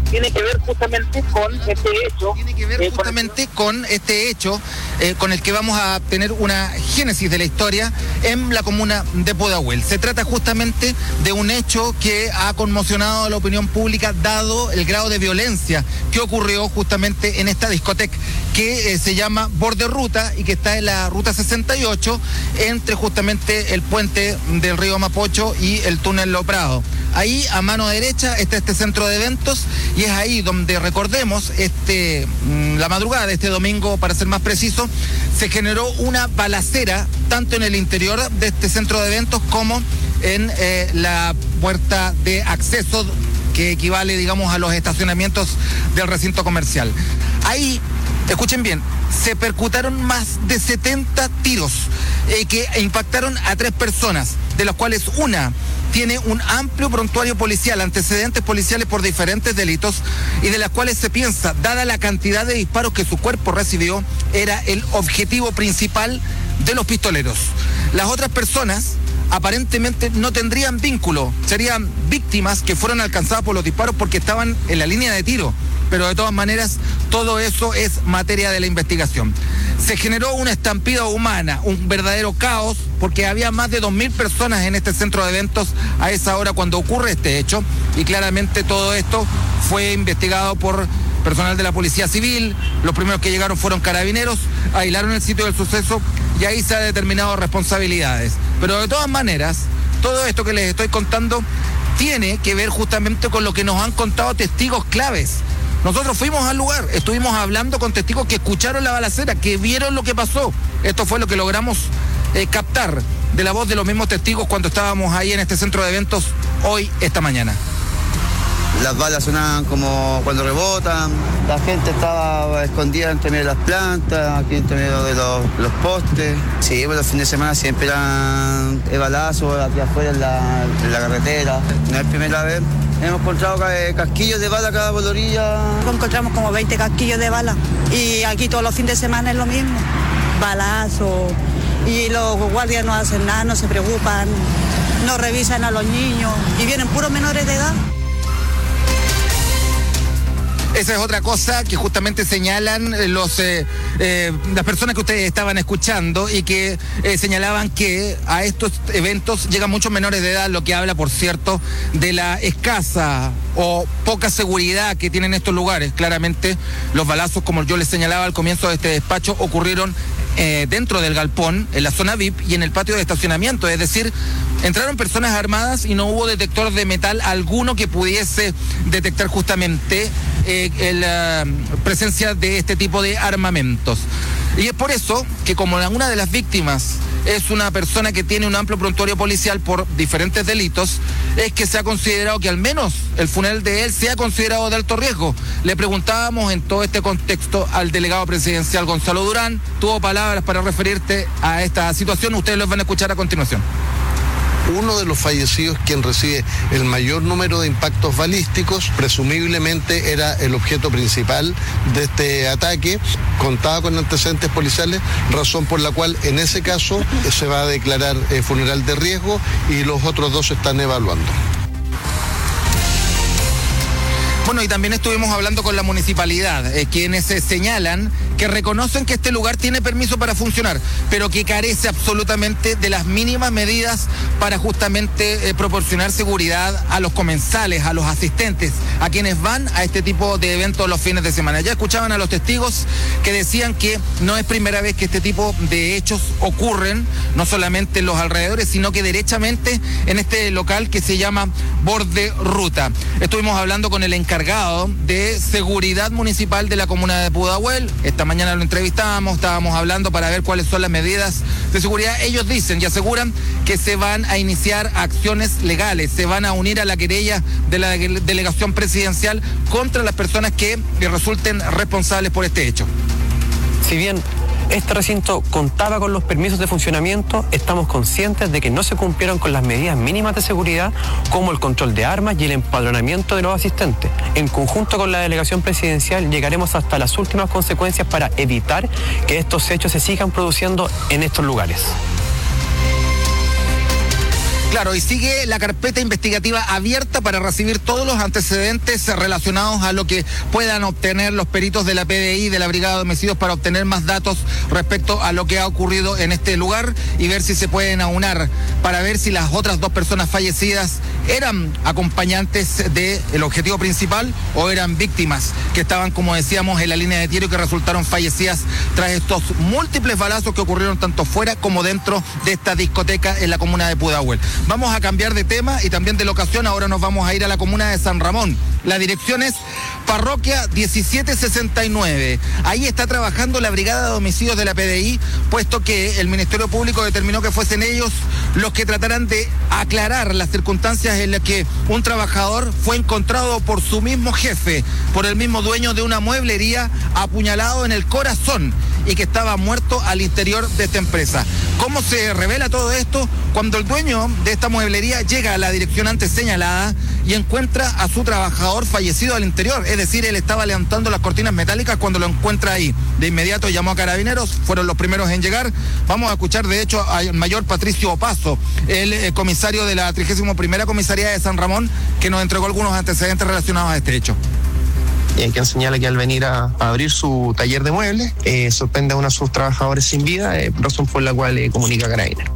tiene que ver justamente con este hecho. Tiene que ver eh, justamente con, con este hecho eh, con el que vamos a tener una génesis de la historia en la comuna de Pudahuel. Se trata justamente de un hecho que ha conmocionado a la opinión pública dado el grado de violencia que ocurrió justamente en esta discoteca que eh, se llama Borde Ruta y que está en la ruta sesenta y ocho entre justamente el puente del río Mapocho y el túnel Lo Prado. Ahí a mano derecha está este centro de eventos y es ahí donde, recordemos, este, la madrugada de este domingo, para ser más preciso, se generó una balacera tanto en el interior de este centro de eventos como en eh, la puerta de acceso que equivale, digamos, a los estacionamientos del recinto comercial. Ahí, escuchen bien, se percutaron más de setenta tiros eh, que impactaron a tres personas, de las cuales una tiene un amplio prontuario policial, antecedentes policiales por diferentes delitos y de las cuales se piensa, dada la cantidad de disparos que su cuerpo recibió, era el objetivo principal de los pistoleros. Las otras personas aparentemente no tendrían vínculo, serían víctimas que fueron alcanzadas por los disparos porque estaban en la línea de tiro, pero de todas maneras todo eso es materia de la investigación. Se generó una estampida humana, un verdadero caos, porque había más de dos mil personas en este centro de eventos a esa hora cuando ocurre este hecho, y claramente todo esto fue investigado por personal de la Policía Civil. Los primeros que llegaron fueron carabineros, aislaron el sitio del suceso y ahí se han determinado responsabilidades. Pero de todas maneras, todo esto que les estoy contando tiene que ver justamente con lo que nos han contado testigos claves. Nosotros fuimos al lugar, estuvimos hablando con testigos que escucharon la balacera, que vieron lo que pasó. Esto fue lo que logramos eh, captar de la voz de los mismos testigos cuando estábamos ahí en este centro de eventos hoy, esta mañana. Las balas sonaban como cuando rebotan, la gente estaba escondida entre medio de las plantas, aquí entre medio de los, los postes. Sí, pues los fines de semana siempre eran balazos aquí afuera en la, en la carretera. No es la primera vez. Hemos encontrado casquillos de bala cada bolorilla. Encontramos como veinte casquillos de bala y aquí todos los fines de semana es lo mismo. Balazos y los guardias no hacen nada, no se preocupan, no revisan a los niños y vienen puros menores de edad. Esa es otra cosa que justamente señalan los eh, eh, las personas que ustedes estaban escuchando y que eh, señalaban que a estos eventos llegan muchos menores de edad, lo que habla, por cierto, de la escasa o poca seguridad que tienen estos lugares. Claramente los balazos, como yo les señalaba al comienzo de este despacho, ocurrieron eh, dentro del galpón, en la zona V I P y en el patio de estacionamiento, es decir, entraron personas armadas y no hubo detector de metal alguno que pudiese detectar justamente eh, la presencia de este tipo de armamentos. Y es por eso que, como una de las víctimas es una persona que tiene un amplio prontuario policial por diferentes delitos, es que se ha considerado que al menos el funeral de él sea considerado de alto riesgo. Le preguntábamos en todo este contexto al delegado presidencial Gonzalo Durán, tuvo palabras para referirte a esta situación, ustedes los van a escuchar a continuación. Uno de los fallecidos, quien recibe el mayor número de impactos balísticos, presumiblemente era el objeto principal de este ataque, contaba con antecedentes policiales, razón por la cual en ese caso se va a declarar eh, funeral de riesgo y los otros dos se están evaluando. Bueno, y también estuvimos hablando con la municipalidad, eh, quienes eh, señalan que reconocen que este lugar tiene permiso para funcionar, pero que carece absolutamente de las mínimas medidas para justamente eh, proporcionar seguridad a los comensales, a los asistentes, a quienes van a este tipo de eventos los fines de semana. Ya escuchaban a los testigos que decían que no es primera vez que este tipo de hechos ocurren, no solamente en los alrededores, sino que derechamente en este local que se llama Borde Ruta. Estuvimos hablando con el encargado de seguridad municipal de la comuna de Pudahuel. Esta mañana lo entrevistábamos, estábamos hablando para ver cuáles son las medidas de seguridad. Ellos dicen y aseguran que se van a iniciar acciones legales, se van a unir a la querella de la delegación presidencial contra las personas que resulten responsables por este hecho. Si bien este recinto contaba con los permisos de funcionamiento, estamos conscientes de que no se cumplieron con las medidas mínimas de seguridad, como el control de armas y el empadronamiento de los asistentes. En conjunto con la delegación presidencial llegaremos hasta las últimas consecuencias para evitar que estos hechos se sigan produciendo en estos lugares. Claro, y sigue la carpeta investigativa abierta para recibir todos los antecedentes relacionados a lo que puedan obtener los peritos de la P D I, de la Brigada de Homicidios, para obtener más datos respecto a lo que ha ocurrido en este lugar y ver si se pueden aunar para ver si las otras dos personas fallecidas eran acompañantes del objetivo principal o eran víctimas que estaban, como decíamos, en la línea de tiro y que resultaron fallecidas tras estos múltiples balazos que ocurrieron tanto fuera como dentro de esta discoteca en la comuna de Pudahuel. Vamos a cambiar de tema y también de locación. Ahora nos vamos a ir a la comuna de San Ramón. La dirección es Parroquia diecisiete sesenta y nueve. Ahí está trabajando la Brigada de Homicidios de la P D I, puesto que el Ministerio Público determinó que fuesen ellos los que trataran de aclarar las circunstancias en las que un trabajador fue encontrado por su mismo jefe, por el mismo dueño de una mueblería, apuñalado en el corazón y que estaba muerto al interior de esta empresa. ¿Cómo se revela todo esto? Cuando el dueño de esta mueblería llega a la dirección antes señalada y encuentra a su trabajador fallecido al interior, es decir, él estaba levantando las cortinas metálicas cuando lo encuentra ahí. De inmediato llamó a Carabineros, fueron los primeros en llegar. Vamos a escuchar de hecho al mayor Patricio Opazo, el eh, comisario de la trigésima primera Comisaría de San Ramón, que nos entregó algunos antecedentes relacionados a este hecho. Eh, quien señala que al venir a, a abrir su taller de muebles, eh, sorprende a uno de sus trabajadores sin vida, eh, razón por la cual eh, comunica a Carabineros.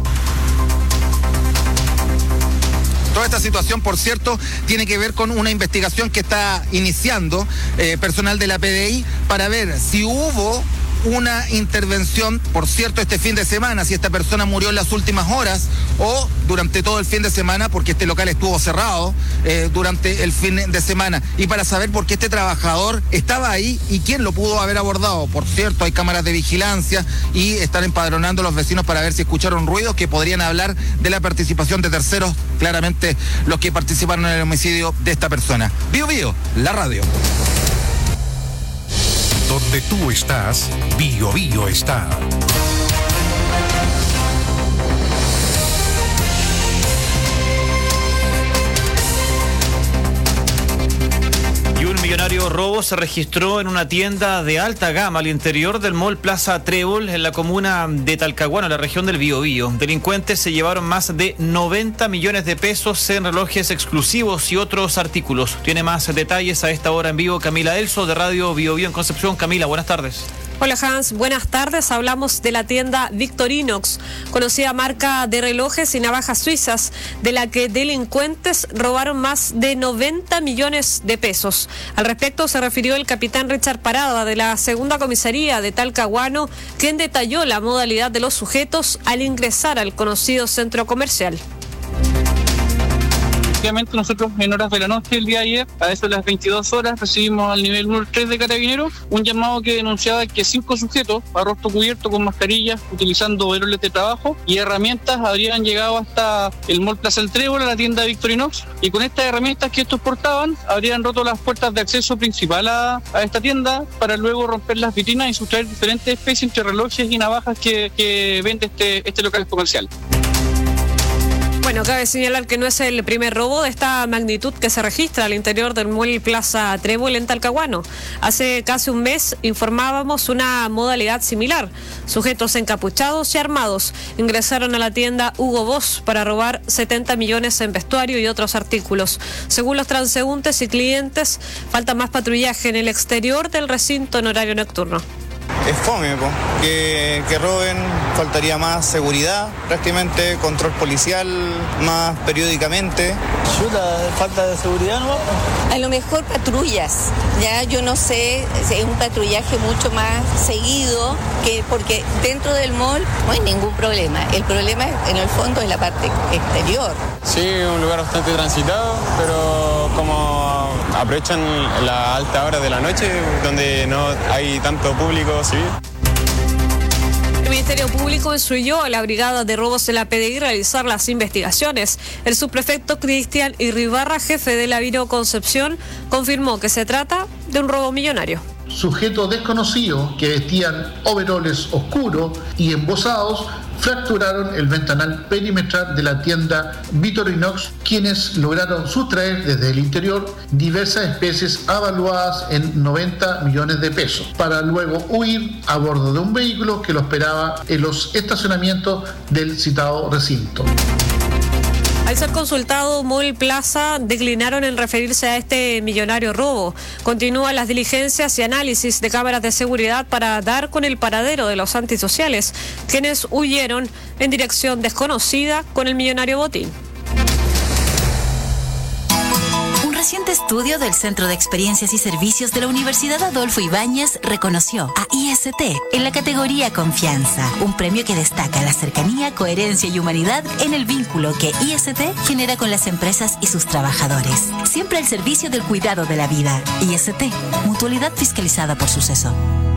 Toda esta situación, por cierto, tiene que ver con una investigación que está iniciando eh, personal de la P D I para ver si hubo una intervención, por cierto, este fin de semana, si esta persona murió en las últimas horas o durante todo el fin de semana, porque este local estuvo cerrado eh, durante el fin de semana, y para saber por qué este trabajador estaba ahí y quién lo pudo haber abordado. Por cierto, hay cámaras de vigilancia y están empadronando a los vecinos para ver si escucharon ruidos que podrían hablar de la participación de terceros, claramente los que participaron en el homicidio de esta persona. Bio Bio, la radio. Donde tú estás, Bio Bio está. Y un millonario robo se registró en una tienda de alta gama al interior del Mall Plaza Trébol en la comuna de Talcahuano, en la región del Biobío. Delincuentes se llevaron más de noventa millones de pesos en relojes exclusivos y otros artículos. Tiene más detalles a esta hora en vivo Camila Elso de Radio Biobío en Concepción. Camila, buenas tardes. Hola Hans, buenas tardes. Hablamos de la tienda Victorinox, conocida marca de relojes y navajas suizas, de la que delincuentes robaron más de noventa millones de pesos. Al respecto se refirió el capitán Richard Parada de la segunda comisaría de Talcahuano, quien detalló la modalidad de los sujetos al ingresar al conocido centro comercial. Efectivamente, nosotros en horas de la noche el día de ayer, a eso de las veintidós horas, recibimos al nivel uno tres de Carabineros un llamado que denunciaba que cinco sujetos a rostro cubierto con mascarillas, utilizando overoles de trabajo y herramientas, habrían llegado hasta el Mall Plaza El Trébol, a la tienda Victorinox, y con estas herramientas que estos portaban, habrían roto las puertas de acceso principal a, a esta tienda para luego romper las vitrinas y sustraer diferentes especies entre relojes y navajas que, que vende este, este local comercial. Bueno, cabe señalar que no es el primer robo de esta magnitud que se registra al interior del Mall Plaza Trébol en Talcahuano. Hace casi un mes informábamos una modalidad similar. Sujetos encapuchados y armados ingresaron a la tienda Hugo Boss para robar setenta millones en vestuario y otros artículos. Según los transeúntes y clientes, falta más patrullaje en el exterior del recinto en horario nocturno. Es fome, po. Que, que roben, faltaría más seguridad, prácticamente control policial más periódicamente. Chuta, falta de seguridad, ¿no? A lo mejor patrullas, ya yo no sé, si es un patrullaje mucho más seguido, que porque dentro del mall no hay ningún problema. El problema en el fondo es la parte exterior. Sí, un lugar bastante transitado, pero como aprovechan la alta hora de la noche, donde no hay tanto público civil. El Ministerio Público instruyó a la Brigada de Robos de la P D I realizar las investigaciones. El subprefecto Cristian Irribarra, jefe de la Viro Concepción, confirmó que se trata de un robo millonario. Sujetos desconocidos que vestían overoles oscuros y embosados fracturaron el ventanal perimetral de la tienda Victorinox, quienes lograron sustraer desde el interior diversas especies avaluadas en noventa millones de pesos, para luego huir a bordo de un vehículo que lo esperaba en los estacionamientos del citado recinto. Al ser consultado, Mall Plaza declinaron en referirse a este millonario robo. Continúan las diligencias y análisis de cámaras de seguridad para dar con el paradero de los antisociales, quienes huyeron en dirección desconocida con el millonario botín. Un reciente estudio del Centro de Experiencias y Servicios de la Universidad Adolfo Ibáñez reconoció a I S T en la categoría Confianza, un premio que destaca la cercanía, coherencia y humanidad en el vínculo que I S T genera con las empresas y sus trabajadores, siempre al servicio del cuidado de la vida. I S T, mutualidad fiscalizada por Suceso.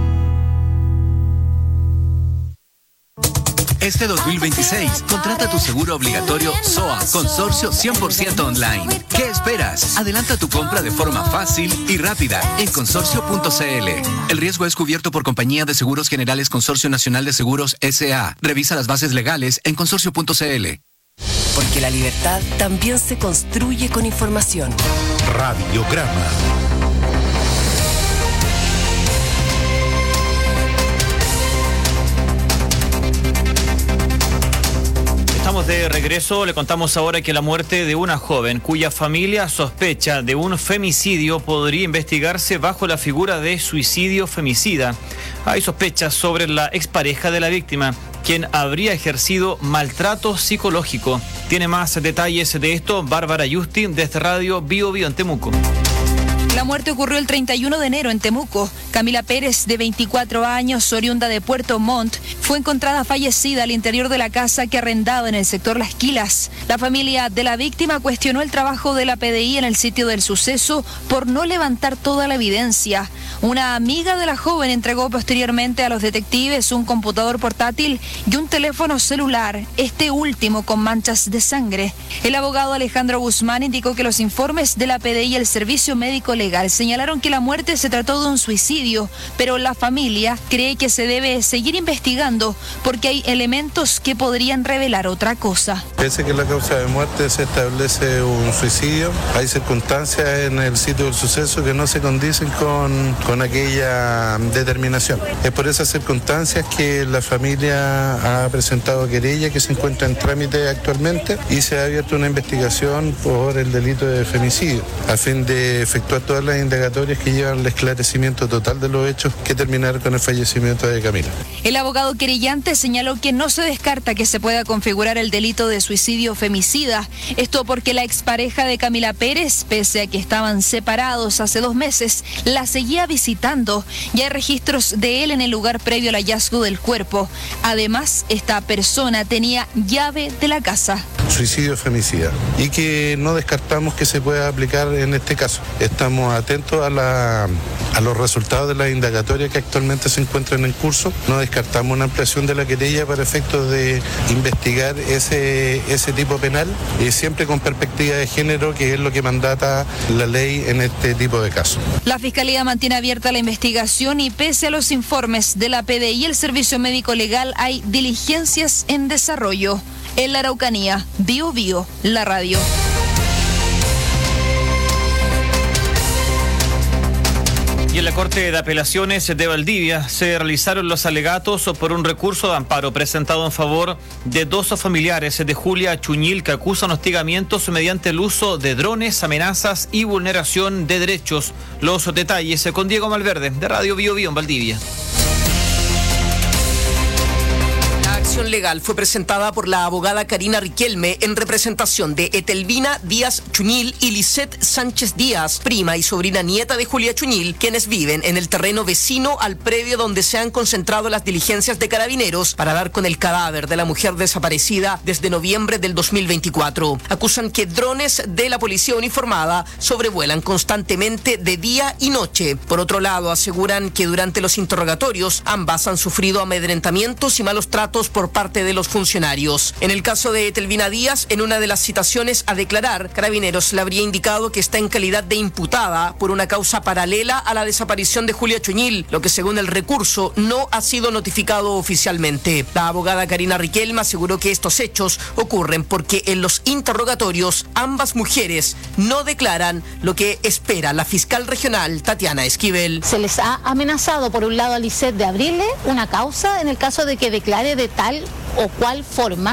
Este dos mil veintiséis, contrata tu seguro obligatorio S O A Consorcio cien por ciento online. ¿Qué esperas? Adelanta tu compra de forma fácil y rápida en consorcio punto c l. El riesgo es cubierto por Compañía de Seguros Generales Consorcio Nacional de Seguros S A. Revisa las bases legales en consorcio punto c l. Porque la libertad también se construye con información. Radiograma. Estamos de regreso. Le contamos ahora que la muerte de una joven cuya familia sospecha de un femicidio podría investigarse bajo la figura de suicidio femicida. Hay sospechas sobre la expareja de la víctima, quien habría ejercido maltrato psicológico. Tiene más detalles de esto Bárbara Justin desde Radio Bio Bio en Temuco. La muerte ocurrió el treinta y uno de enero en Temuco. Camila Pérez, de veinticuatro años, oriunda de Puerto Montt, fue encontrada fallecida al interior de la casa que arrendaba en el sector Las Quilas. La familia de la víctima cuestionó el trabajo de la P D I en el sitio del suceso por no levantar toda la evidencia. Una amiga de la joven entregó posteriormente a los detectives un computador portátil y un teléfono celular, este último con manchas de sangre. El abogado Alejandro Guzmán indicó que los informes de la P D I y el Servicio Médico Legal señalaron que la muerte se trató de un suicidio, pero la familia cree que se debe seguir investigando porque hay elementos que podrían revelar otra cosa. Pese a que la causa de muerte se establece un suicidio, hay circunstancias en el sitio del suceso que no se condicen con, con aquella determinación. Es por esas circunstancias que la familia ha presentado querella que se encuentra en trámite actualmente y se ha abierto una investigación por el delito de femicidio a fin de efectuar todas las indagatorias que llevan al esclarecimiento total de los hechos que terminaron con el fallecimiento de Camila. El abogado querellante señaló que no se descarta que se pueda configurar el delito de suicidio femicida. Esto porque la expareja de Camila Pérez, pese a que estaban separados hace dos meses, la seguía visitando. Ya hay registros de él en el lugar previo al hallazgo del cuerpo. Además, esta persona tenía llave de la casa. Suicidio femicida y que no descartamos que se pueda aplicar en este caso. Estamos atentos a, la, a los resultados de la indagatoria que actualmente se encuentran en curso. No descartamos una ampliación de la querella para efectos de investigar ese, ese tipo penal y siempre con perspectiva de género, que es lo que mandata la ley en este tipo de casos. La Fiscalía mantiene abierta la investigación y pese a los informes de la P D I y el Servicio Médico Legal hay diligencias en desarrollo. En la Araucanía, Bio Bio, la radio. Y en la Corte de Apelaciones de Valdivia se realizaron los alegatos por un recurso de amparo presentado en favor de dos familiares de Julia Chuñil que acusan hostigamientos mediante el uso de drones, amenazas y vulneración de derechos. Los detalles con Diego Malverde de Radio Bio Bio en Valdivia. La acción legal fue presentada por la abogada Karina Riquelme en representación de Etelvina Díaz Chuñil y Lisette Sánchez Díaz, prima y sobrina nieta de Julia Chuñil, quienes viven en el terreno vecino al predio donde se han concentrado las diligencias de Carabineros para dar con el cadáver de la mujer desaparecida desde noviembre del dos mil veinticuatro. Acusan que drones de la policía uniformada sobrevuelan constantemente de día y noche. Por otro lado, aseguran que durante los interrogatorios ambas han sufrido amedrentamientos y malos tratos por parte de los funcionarios. En el caso de Etelvina Díaz, en una de las citaciones a declarar, Carabineros le habría indicado que está en calidad de imputada por una causa paralela a la desaparición de Julia Chuñil, lo que según el recurso no ha sido notificado oficialmente. La abogada Karina Riquelme aseguró que estos hechos ocurren porque en los interrogatorios ambas mujeres no declaran, lo que espera la fiscal regional Tatiana Esquivel. Se les ha amenazado por un lado a Lisette de abrirle una causa en el caso de que declare de tal o cual forma,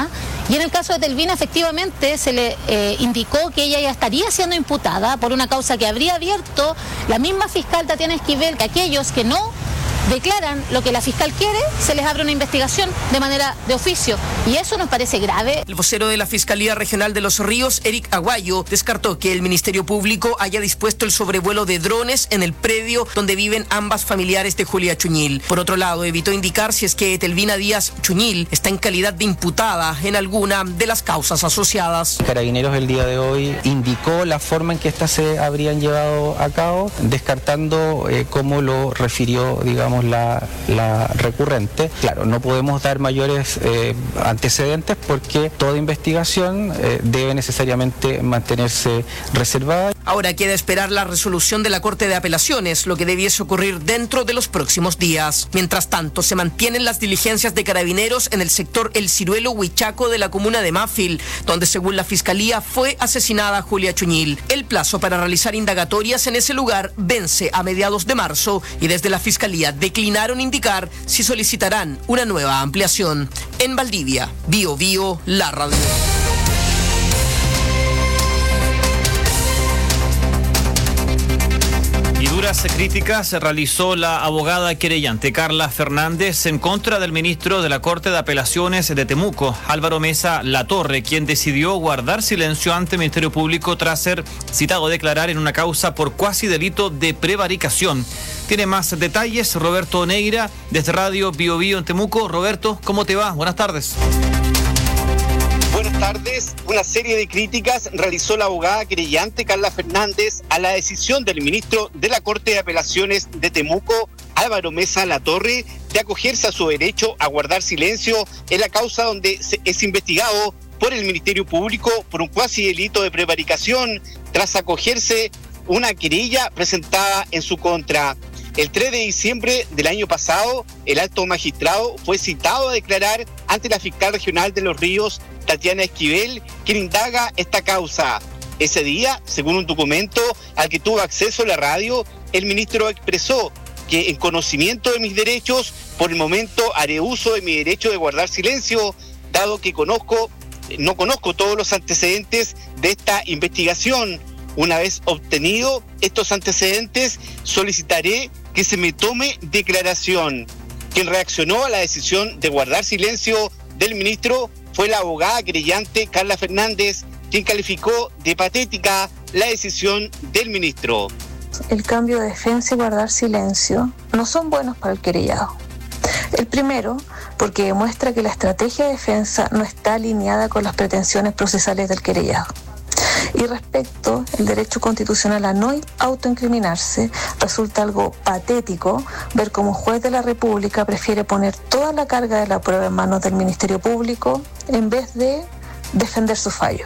Y en el caso de Etelvina, efectivamente, se le eh, indicó que ella ya estaría siendo imputada por una causa que habría abierto la misma fiscal Tatiana Esquivel, que aquellos que no declaran lo que la fiscal quiere, se les abre una investigación de manera de oficio. Y eso nos parece grave. El vocero de la Fiscalía Regional de Los Ríos, Eric Aguayo, descartó que el Ministerio Público haya dispuesto el sobrevuelo de drones en el predio donde viven ambas familiares de Julia Chuñil. Por otro lado, evitó indicar si es que Etelvina Díaz Chuñil está en calidad de imputada en alguna de las causas asociadas. Carabineros el día de hoy indicó la forma en que estas se habrían llevado a cabo, descartando eh, cómo lo refirió, digamos, La, la recurrente. Claro, no podemos dar mayores eh, antecedentes porque toda investigación eh, debe necesariamente mantenerse reservada. Ahora queda esperar la resolución de la Corte de Apelaciones, lo que debiese ocurrir dentro de los próximos días. Mientras tanto, se mantienen las diligencias de Carabineros en el sector El Ciruelo Huichaco de la comuna de Mafil, donde según la Fiscalía fue asesinada Julia Chuñil. El plazo para realizar indagatorias en ese lugar vence a mediados de marzo y desde la Fiscalía declinaron indicar si solicitarán una nueva ampliación. En Valdivia, Bio Bio, la radio. Y duras críticas realizó la abogada querellante Carla Fernández en contra del ministro de la Corte de Apelaciones de Temuco, Álvaro Mesa Latorre, quien decidió guardar silencio ante el Ministerio Público tras ser citado a declarar en una causa por cuasi delito de prevaricación. Tiene más detalles Roberto Neira desde Radio Bio Bio en Temuco. Roberto, ¿cómo te va? Buenas tardes. Buenas tardes. Una serie de críticas realizó la abogada querellante Carla Fernández a la decisión del ministro de la Corte de Apelaciones de Temuco, Álvaro Mesa Latorre, de acogerse a su derecho a guardar silencio en la causa donde es investigado por el Ministerio Público por un cuasi delito de prevaricación tras acogerse una querella presentada en su contra. El tres de diciembre del año pasado, el alto magistrado fue citado a declarar ante la fiscal regional de Los Ríos, Tatiana Esquivel, quien indaga esta causa. Ese día, según un documento al que tuvo acceso la radio, el ministro expresó que en conocimiento de mis derechos, por el momento haré uso de mi derecho de guardar silencio, dado que conozco, no conozco todos los antecedentes de esta investigación. Una vez obtenido estos antecedentes, solicitaré que se me tome declaración. Quien reaccionó a la decisión de guardar silencio del ministro fue la abogada querellante Carla Fernández, quien calificó de patética la decisión del ministro. El cambio de defensa y guardar silencio no son buenos para el querellado. El primero, porque demuestra que la estrategia de defensa no está alineada con las pretensiones procesales del querellado. Y respecto al derecho constitucional a no autoincriminarse, resulta algo patético ver cómo un juez de la República prefiere poner toda la carga de la prueba en manos del Ministerio Público en vez de defender su fallo.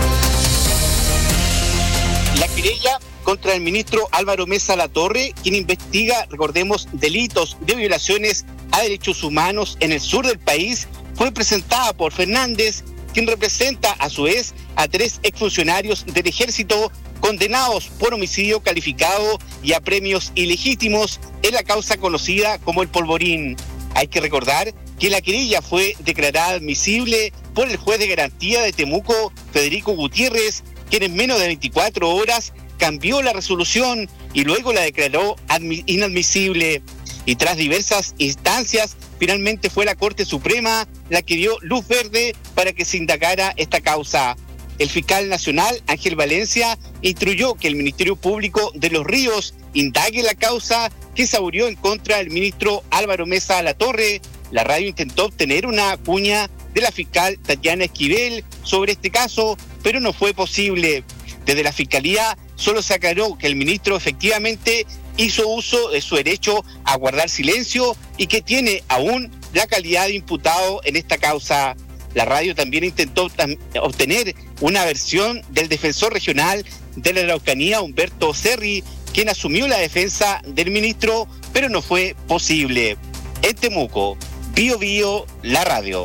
La querella contra el ministro Álvaro Mesa Latorre, quien investiga, recordemos, delitos de violaciones a derechos humanos en el sur del país, fue presentada por Fernández, quien representa a su vez a tres exfuncionarios del ejército condenados por homicidio calificado y a premios ilegítimos en la causa conocida como el Polvorín. Hay que recordar que la querella fue declarada admisible por el juez de garantía de Temuco, Federico Gutiérrez, quien en menos de veinticuatro horas cambió la resolución y luego la declaró inadmisible. Y tras diversas instancias, finalmente fue la Corte Suprema la que dio luz verde para que se indagara esta causa. El fiscal nacional, Ángel Valencia, instruyó que el Ministerio Público de Los Ríos indague la causa que se abrió en contra del ministro Álvaro Mesa Latorre. La radio intentó obtener una cuña de la fiscal Tatiana Esquivel sobre este caso, pero no fue posible. Desde la Fiscalía solo se aclaró que el ministro efectivamente hizo uso de su derecho a guardar silencio y que tiene aún la calidad de imputado en esta causa. La radio también intentó obtener una versión del defensor regional de la Araucanía, Humberto Cerri, quien asumió la defensa del ministro, pero no fue posible. En Temuco, Bio Bio, la radio.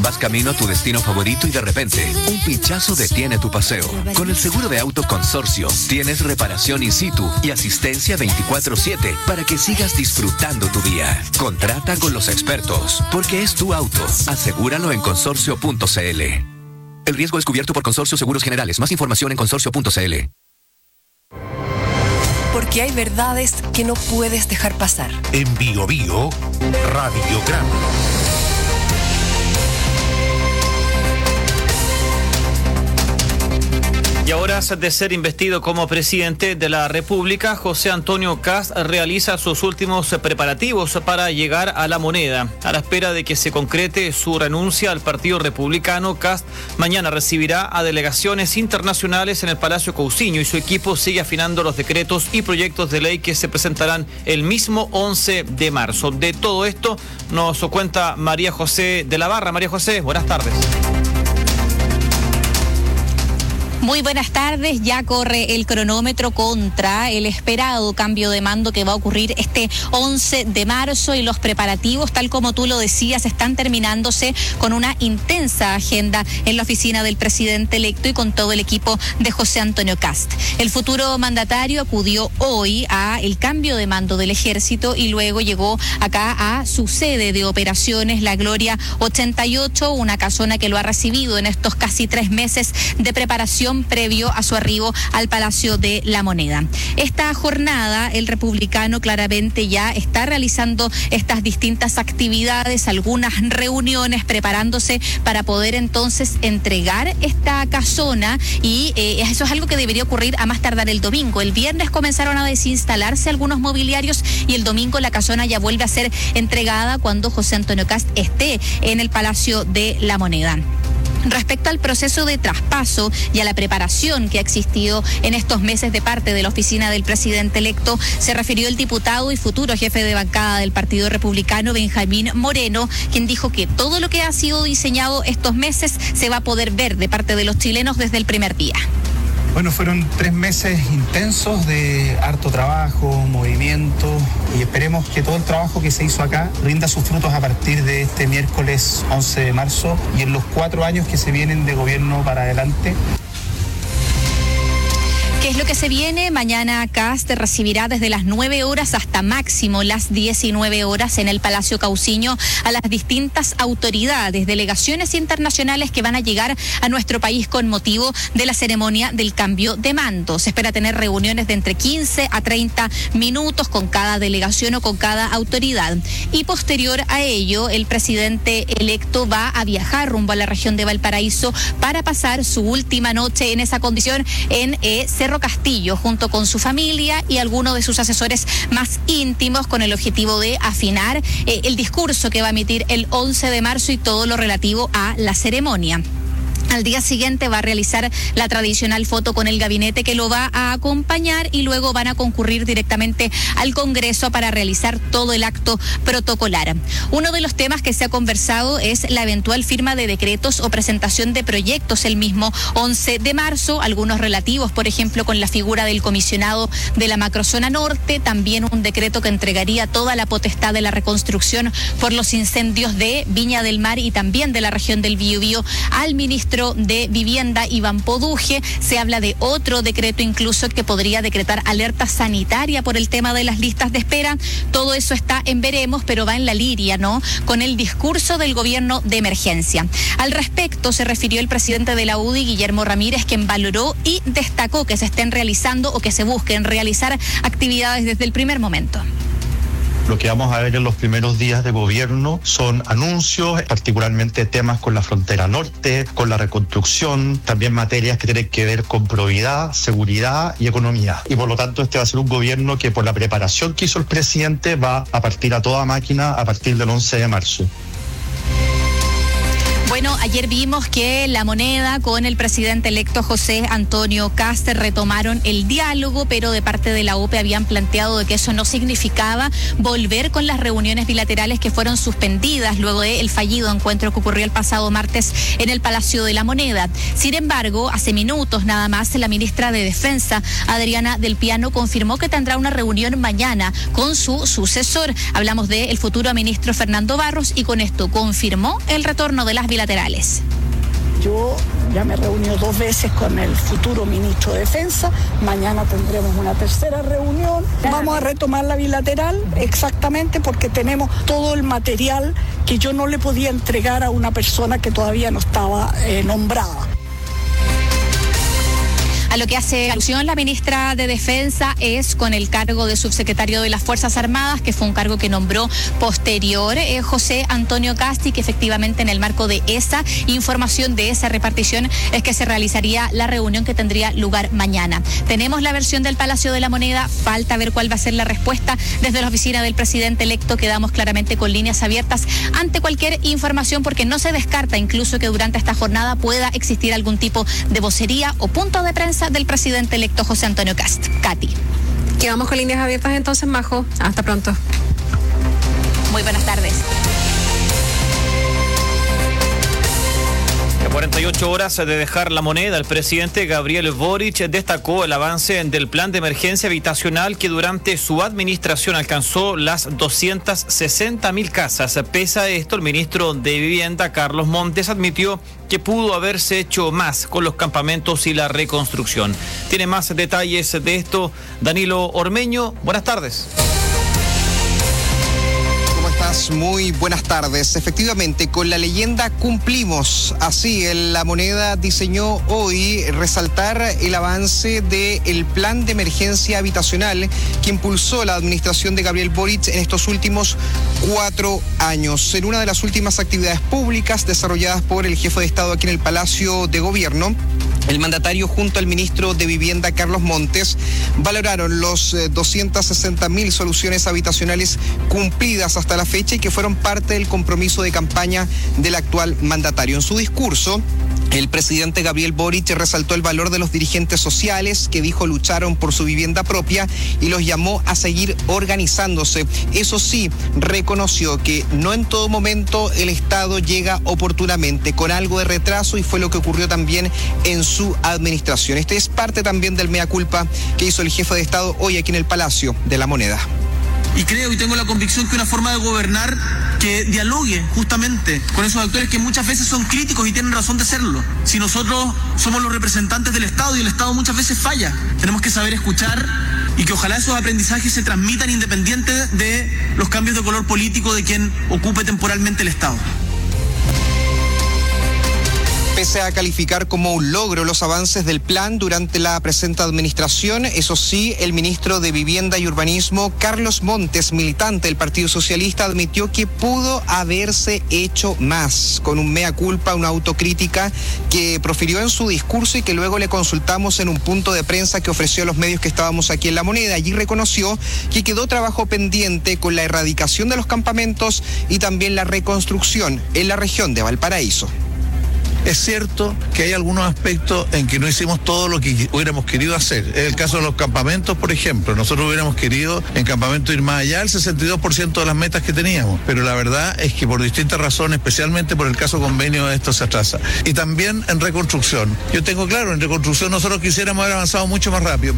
Vas camino a tu destino favorito y de repente, un pinchazo detiene tu paseo. Con el seguro de auto Consorcio, tienes reparación in situ y asistencia veinticuatro siete para que sigas disfrutando tu día. Contrata con los expertos, porque es tu auto. Asegúralo en consorcio punto c l. El riesgo es cubierto por Consorcio Seguros Generales. Más información en consorcio punto c l. Porque hay verdades que no puedes dejar pasar. En Bio Bio, Radiograma. Y a horas de ser investido como presidente de la República, José Antonio Kast realiza sus últimos preparativos para llegar a La Moneda. A la espera de que se concrete su renuncia al Partido Republicano, Kast mañana recibirá a delegaciones internacionales en el Palacio Cousiño y su equipo sigue afinando los decretos y proyectos de ley que se presentarán el mismo once de marzo. De todo esto nos cuenta María José de la Barra. María José, buenas tardes. Muy buenas tardes, ya corre el cronómetro contra el esperado cambio de mando que va a ocurrir este once de marzo y los preparativos, tal como tú lo decías, están terminándose con una intensa agenda en la oficina del presidente electo y con todo el equipo de José Antonio Kast. El futuro mandatario acudió hoy a el cambio de mando del ejército y luego llegó acá a su sede de operaciones, La Gloria ochenta y ocho, una casona que lo ha recibido en estos casi tres meses de preparación previo a su arribo al Palacio de La Moneda. Esta jornada, el republicano claramente ya está realizando estas distintas actividades, algunas reuniones, preparándose para poder entonces entregar esta casona y eh, eso es algo que debería ocurrir a más tardar el domingo. El viernes comenzaron a desinstalarse algunos mobiliarios y el domingo la casona ya vuelve a ser entregada cuando José Antonio Kast esté en el Palacio de La Moneda. Respecto al proceso de traspaso y a la preparación que ha existido en estos meses de parte de la oficina del presidente electo, se refirió el diputado y futuro jefe de bancada del Partido Republicano, Benjamín Moreno, quien dijo que todo lo que ha sido diseñado estos meses se va a poder ver de parte de los chilenos desde el primer día. Bueno, fueron tres meses intensos de harto trabajo, movimiento y esperemos que todo el trabajo que se hizo acá rinda sus frutos a partir de este miércoles once de marzo y en los cuatro años que se vienen de gobierno para adelante. ¿Qué es lo que se viene? Mañana Kast recibirá desde las nueve horas hasta máximo las diecinueve horas en el Palacio Cousiño a las distintas autoridades, delegaciones internacionales que van a llegar a nuestro país con motivo de la ceremonia del cambio de mando. Se espera tener reuniones de entre quince a treinta minutos con cada delegación o con cada autoridad. Y posterior a ello, el presidente electo va a viajar rumbo a la región de Valparaíso para pasar su última noche en esa condición en eh, Cerro Castillo, junto con su familia y algunos de sus asesores más íntimos, con el objetivo de afinar eh, el discurso que va a emitir el once de marzo y todo lo relativo a la ceremonia. Al día siguiente va a realizar la tradicional foto con el gabinete que lo va a acompañar y luego van a concurrir directamente al Congreso para realizar todo el acto protocolar. Uno de los temas que se ha conversado es la eventual firma de decretos o presentación de proyectos el mismo once de marzo, algunos relativos, por ejemplo, con la figura del comisionado de la macrozona norte, también un decreto que entregaría toda la potestad de la reconstrucción por los incendios de Viña del Mar y también de la región del Biobío al ministro de Vivienda, Iván Poduje. Se habla de otro decreto incluso que podría decretar alerta sanitaria por el tema de las listas de espera. Todo eso está en veremos, pero va en la línea, ¿no?, con el discurso del gobierno de emergencia. Al respecto se refirió el presidente de la U D I, Guillermo Ramírez, quien valoró y destacó que se estén realizando o que se busquen realizar actividades desde el primer momento. Lo que vamos a ver en los primeros días de gobierno son anuncios, particularmente temas con la frontera norte, con la reconstrucción, también materias que tienen que ver con probidad, seguridad y economía. Y por lo tanto este va a ser un gobierno que por la preparación que hizo el presidente va a partir a toda máquina a partir del once de marzo. Bueno, ayer vimos que La Moneda con el presidente electo José Antonio Kast retomaron el diálogo, pero de parte de la U P habían planteado de que eso no significaba volver con las reuniones bilaterales que fueron suspendidas luego del fallido encuentro que ocurrió el pasado martes en el Palacio de La Moneda. Sin embargo, hace minutos nada más, la ministra de Defensa, Adriana Del Piano, confirmó que tendrá una reunión mañana con su sucesor. Hablamos del futuro ministro Fernando Barros y con esto confirmó el retorno de las bilaterales. Yo ya me he reunido dos veces con el futuro ministro de Defensa. Mañana tendremos una tercera reunión. Vamos a retomar la bilateral exactamente porque tenemos todo el material que yo no le podía entregar a una persona que todavía no estaba eh, nombrada. A lo que hace alusión la ministra de Defensa es con el cargo de subsecretario de las Fuerzas Armadas, que fue un cargo que nombró posterior eh, José Antonio Kast, y que efectivamente en el marco de esa información, de esa repartición, es que se realizaría la reunión que tendría lugar mañana. Tenemos la versión del Palacio de la Moneda, falta ver cuál va a ser la respuesta desde la oficina del presidente electo. Quedamos claramente con líneas abiertas ante cualquier información porque no se descarta incluso que durante esta jornada pueda existir algún tipo de vocería o punto de prensa del presidente electo José Antonio Kast. Katy. Quedamos con líneas abiertas entonces, Majo. Hasta pronto. Muy buenas tardes. A cuarenta y ocho horas de dejar La Moneda, el presidente Gabriel Boric destacó el avance del plan de emergencia habitacional que durante su administración alcanzó las doscientas sesenta mil casas. Pese a esto, el ministro de Vivienda, Carlos Montes, admitió que pudo haberse hecho más con los campamentos y la reconstrucción. Tiene más detalles de esto Danilo Ormeño. Buenas tardes. Muy buenas tardes. Efectivamente, con la leyenda cumplimos. Así, La Moneda diseñó hoy resaltar el avance del plan de emergencia habitacional que impulsó la administración de Gabriel Boric en estos últimos cuatro años. En una de las últimas actividades públicas desarrolladas por el jefe de Estado aquí en el Palacio de Gobierno, el mandatario junto al ministro de Vivienda, Carlos Montes, valoraron los eh, doscientas sesenta mil soluciones habitacionales cumplidas hasta la fecha y que fueron parte del compromiso de campaña del actual mandatario. En su discurso, el presidente Gabriel Boric resaltó el valor de los dirigentes sociales que dijo lucharon por su vivienda propia y los llamó a seguir organizándose. Eso sí, reconoció que no en todo momento el Estado llega oportunamente, con algo de retraso, y fue lo que ocurrió también en su administración. Este es parte también del mea culpa que hizo el jefe de Estado hoy aquí en el Palacio de la Moneda. Y creo y tengo la convicción que una forma de gobernar que dialogue justamente con esos actores que muchas veces son críticos y tienen razón de serlo. Si nosotros somos los representantes del Estado y el Estado muchas veces falla, tenemos que saber escuchar y que ojalá esos aprendizajes se transmitan independientes de los cambios de color político de quien ocupe temporalmente el Estado. Pese a calificar como un logro los avances del plan durante la presente administración, eso sí, el ministro de Vivienda y Urbanismo, Carlos Montes, militante del Partido Socialista, admitió que pudo haberse hecho más, con un mea culpa, una autocrítica que profirió en su discurso y que luego le consultamos en un punto de prensa que ofreció a los medios que estábamos aquí en La Moneda. Allí reconoció que quedó trabajo pendiente con la erradicación de los campamentos y también la reconstrucción en la región de Valparaíso. Es cierto que hay algunos aspectos en que no hicimos todo lo que hubiéramos querido hacer. Es el caso de los campamentos, por ejemplo. Nosotros hubiéramos querido en campamento ir más allá del sesenta y dos por ciento de las metas que teníamos. Pero la verdad es que por distintas razones, especialmente por el caso convenio, esto se atrasa. Y también en reconstrucción. Yo tengo claro, en reconstrucción nosotros quisiéramos haber avanzado mucho más rápido.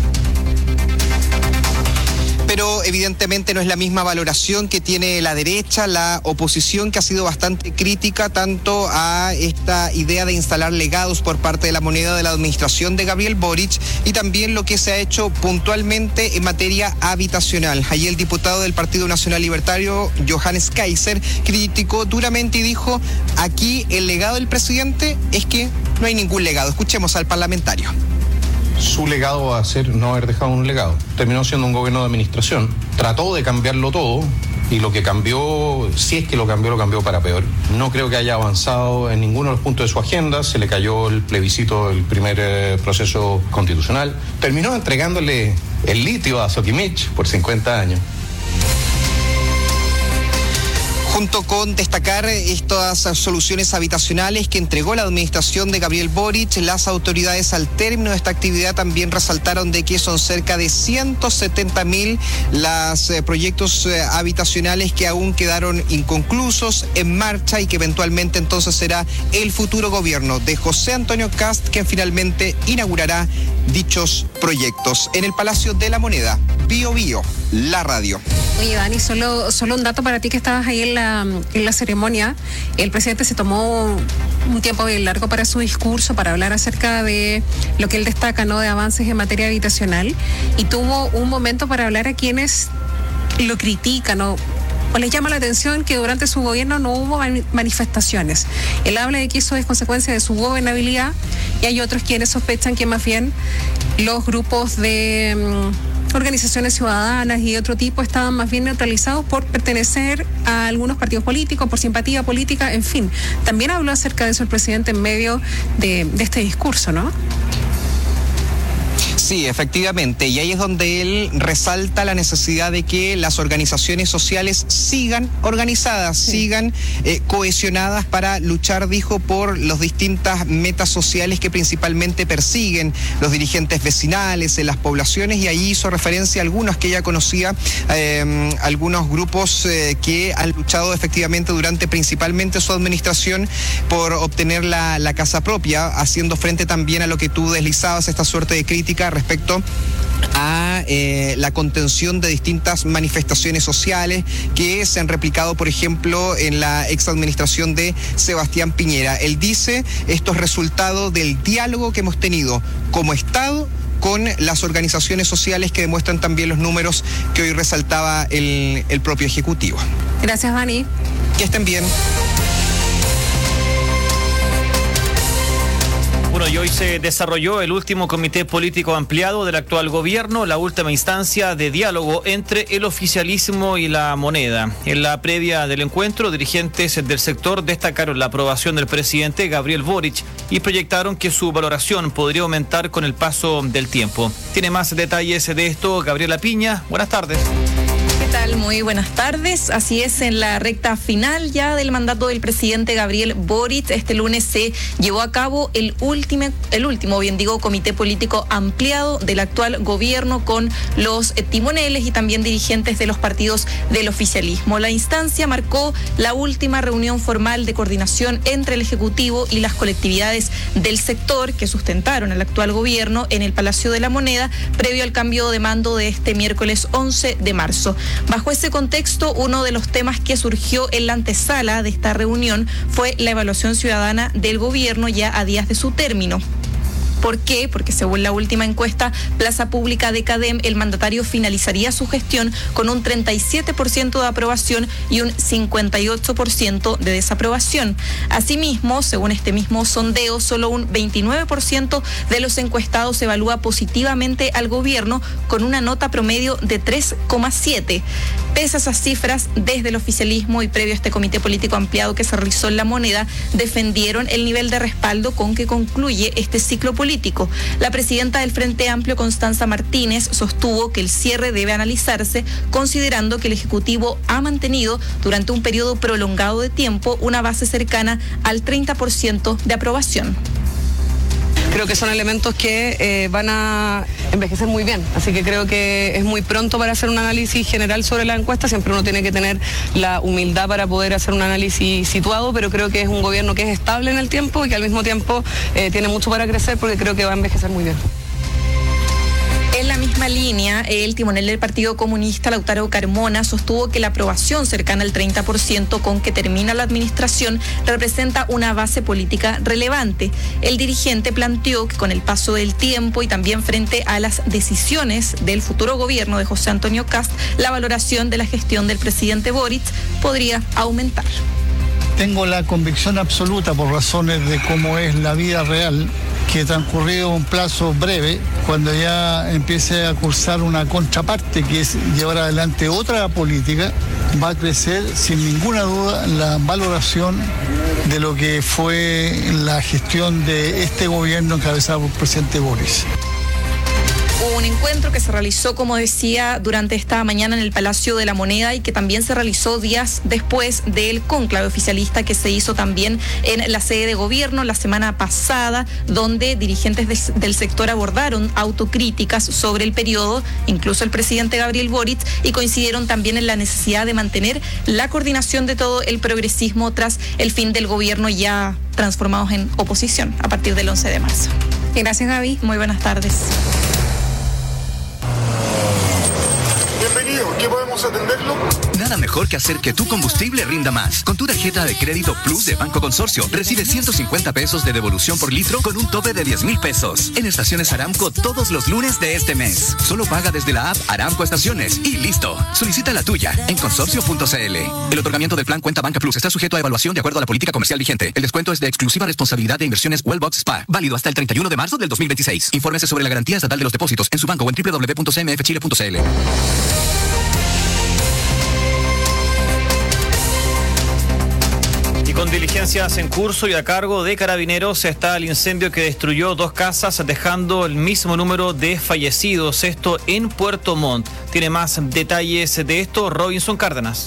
Pero evidentemente no es la misma valoración que tiene la derecha, la oposición, que ha sido bastante crítica tanto a esta idea de instalar legados por parte de La Moneda de la administración de Gabriel Boric y también lo que se ha hecho puntualmente en materia habitacional. Allí el diputado del Partido Nacional Libertario, Johannes Kaiser, criticó duramente y dijo: aquí el legado del presidente es que no hay ningún legado. Escuchemos al parlamentario. Su legado va a ser no haber dejado un legado. Terminó siendo un gobierno de administración. Trató de cambiarlo todo y lo que cambió, si es que lo cambió, lo cambió para peor. No creo que haya avanzado en ninguno de los puntos de su agenda. Se le cayó el plebiscito del primer eh, proceso constitucional. Terminó entregándole el litio a Sokimich por cincuenta años. Junto con destacar estas soluciones habitacionales que entregó la administración de Gabriel Boric, las autoridades al término de esta actividad también resaltaron de que son cerca de ciento setenta mil los eh, proyectos eh, habitacionales que aún quedaron inconclusos, en marcha, y que eventualmente entonces será el futuro gobierno de José Antonio Kast quien finalmente inaugurará dichos proyectos. En el Palacio de la Moneda, Bio Bio, la radio. Oye, Dani, solo, solo un dato para ti que estabas ahí en la, en la ceremonia. El presidente se tomó un tiempo bien largo para su discurso, para hablar acerca de lo que él destaca, ¿no?, de avances en materia habitacional, y tuvo un momento para hablar a quienes lo critican, ¿no?, o les llama la atención que durante su gobierno no hubo manifestaciones. Él habla de que eso es consecuencia de su gobernabilidad, y hay otros quienes sospechan que más bien los grupos de um, organizaciones ciudadanas y de otro tipo estaban más bien neutralizados por pertenecer a algunos partidos políticos, por simpatía política, en fin. También habló acerca de eso el presidente en medio de, de este discurso, ¿no? Sí, efectivamente, y ahí es donde él resalta la necesidad de que las organizaciones sociales sigan organizadas, sí. sigan eh, cohesionadas para luchar, dijo, por las distintas metas sociales que principalmente persiguen los dirigentes vecinales en las poblaciones, y ahí hizo referencia a algunos que ella conocía, eh, algunos grupos eh, que han luchado efectivamente durante principalmente su administración por obtener la, la casa propia, haciendo frente también a lo que tú deslizabas, esta suerte de crítica respecto a eh, la contención de distintas manifestaciones sociales que se han replicado, por ejemplo, en la exadministración de Sebastián Piñera. Él dice, esto es resultado del diálogo que hemos tenido como Estado con las organizaciones sociales, que demuestran también los números que hoy resaltaba el, el propio Ejecutivo. Gracias, Dani. Que estén bien. Bueno, y hoy se desarrolló el último comité político ampliado del actual gobierno, la última instancia de diálogo entre el oficialismo y la moneda. En la previa del encuentro, dirigentes del sector destacaron la aprobación del presidente Gabriel Boric y proyectaron que su valoración podría aumentar con el paso del tiempo. Tiene más detalles de esto Gabriela Piña. Buenas tardes. ¿Qué tal? Muy buenas tardes. Así es, en la recta final ya del mandato del presidente Gabriel Boric, este lunes se llevó a cabo el último, el último, bien digo, comité político ampliado del actual gobierno con los timoneles y también dirigentes de los partidos del oficialismo. La instancia marcó la última reunión formal de coordinación entre el Ejecutivo y las colectividades del sector que sustentaron al actual gobierno en el Palacio de la Moneda previo al cambio de mando de este miércoles once de marzo. Bajo ese contexto, uno de los temas que surgió en la antesala de esta reunión fue la evaluación ciudadana del gobierno ya a días de su término. ¿Por qué? Porque según la última encuesta Plaza Pública de CADEM, el mandatario finalizaría su gestión con un treinta y siete por ciento de aprobación y un cincuenta y ocho por ciento de desaprobación. Asimismo, según este mismo sondeo, solo un veintinueve por ciento de los encuestados evalúa positivamente al gobierno con una nota promedio de tres coma siete. Pese a esas cifras, desde el oficialismo y previo a este comité político ampliado que se realizó en La Moneda, defendieron el nivel de respaldo con que concluye este ciclo político. La presidenta del Frente Amplio, Constanza Martínez, sostuvo que el cierre debe analizarse considerando que el Ejecutivo ha mantenido durante un periodo prolongado de tiempo una base cercana al treinta por ciento de aprobación. Creo que son elementos que eh, van a envejecer muy bien, así que creo que es muy pronto para hacer un análisis general sobre la encuesta. Siempre uno tiene que tener la humildad para poder hacer un análisis situado, pero creo que es un gobierno que es estable en el tiempo y que al mismo tiempo eh, tiene mucho para crecer, porque creo que va a envejecer muy bien. En la misma línea, el timonel del Partido Comunista, Lautaro Carmona, sostuvo que la aprobación cercana al treinta por ciento con que termina la administración representa una base política relevante. El dirigente planteó que con el paso del tiempo y también frente a las decisiones del futuro gobierno de José Antonio Kast, la valoración de la gestión del presidente Boric podría aumentar. Tengo la convicción absoluta, por razones de cómo es la vida real, que transcurrido un plazo breve, cuando ya empiece a cursar una contraparte, que es llevar adelante otra política, va a crecer sin ninguna duda la valoración de lo que fue la gestión de este gobierno encabezado por el presidente Boris. Hubo un encuentro que se realizó, como decía, durante esta mañana en el Palacio de la Moneda y que también se realizó días después del cónclave oficialista que se hizo también en la sede de gobierno la semana pasada, donde dirigentes de, del sector abordaron autocríticas sobre el periodo, incluso el presidente Gabriel Boric, y coincidieron también en la necesidad de mantener la coordinación de todo el progresismo tras el fin del gobierno, ya transformados en oposición a partir del once de marzo. Gracias, Gaby. Muy buenas tardes. Bienvenido, ¿qué podemos atenderlo? Nada mejor que hacer que tu combustible rinda más. Con tu tarjeta de crédito Plus de Banco Consorcio, recibe ciento cincuenta pesos de devolución por litro con un tope de diez mil pesos. En Estaciones Aramco todos los lunes de este mes. Solo paga desde la app Aramco Estaciones y listo. Solicita la tuya en consorcio punto c l. El otorgamiento del plan Cuenta Banca Plus está sujeto a evaluación de acuerdo a la política comercial vigente. El descuento es de exclusiva responsabilidad de Inversiones Wellbox Spa. Válido hasta el treinta y uno de marzo del dos mil veintiséis. Infórmese sobre la garantía estatal de los depósitos en su banco o en doble u doble u doble u punto c m f chile punto c l. Con diligencias en curso y a cargo de Carabineros está el incendio que destruyó dos casas, dejando el mismo número de fallecidos, esto en Puerto Montt. Tiene más detalles de esto Robinson Cárdenas.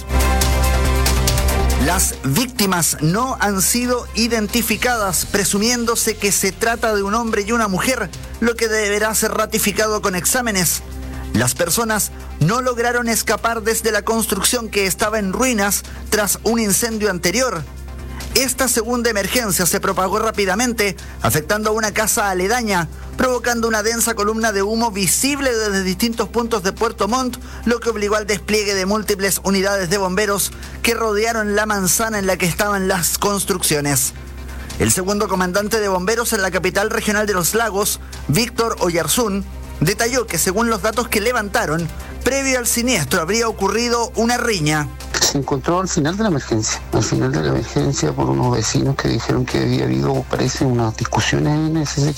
Las víctimas no han sido identificadas, presumiéndose que se trata de un hombre y una mujer, lo que deberá ser ratificado con exámenes. Las personas no lograron escapar desde la construcción que estaba en ruinas tras un incendio anterior. Esta segunda emergencia se propagó rápidamente, afectando a una casa aledaña, provocando una densa columna de humo visible desde distintos puntos de Puerto Montt, lo que obligó al despliegue de múltiples unidades de bomberos que rodearon la manzana en la que estaban las construcciones. El segundo comandante de bomberos en la capital regional de los Lagos, Víctor Oyarzún, detalló que según los datos que levantaron, previo al siniestro habría ocurrido una riña. Se encontró al final de la emergencia, al final de la emergencia por unos vecinos que dijeron que había habido, parece, unas discusiones en ese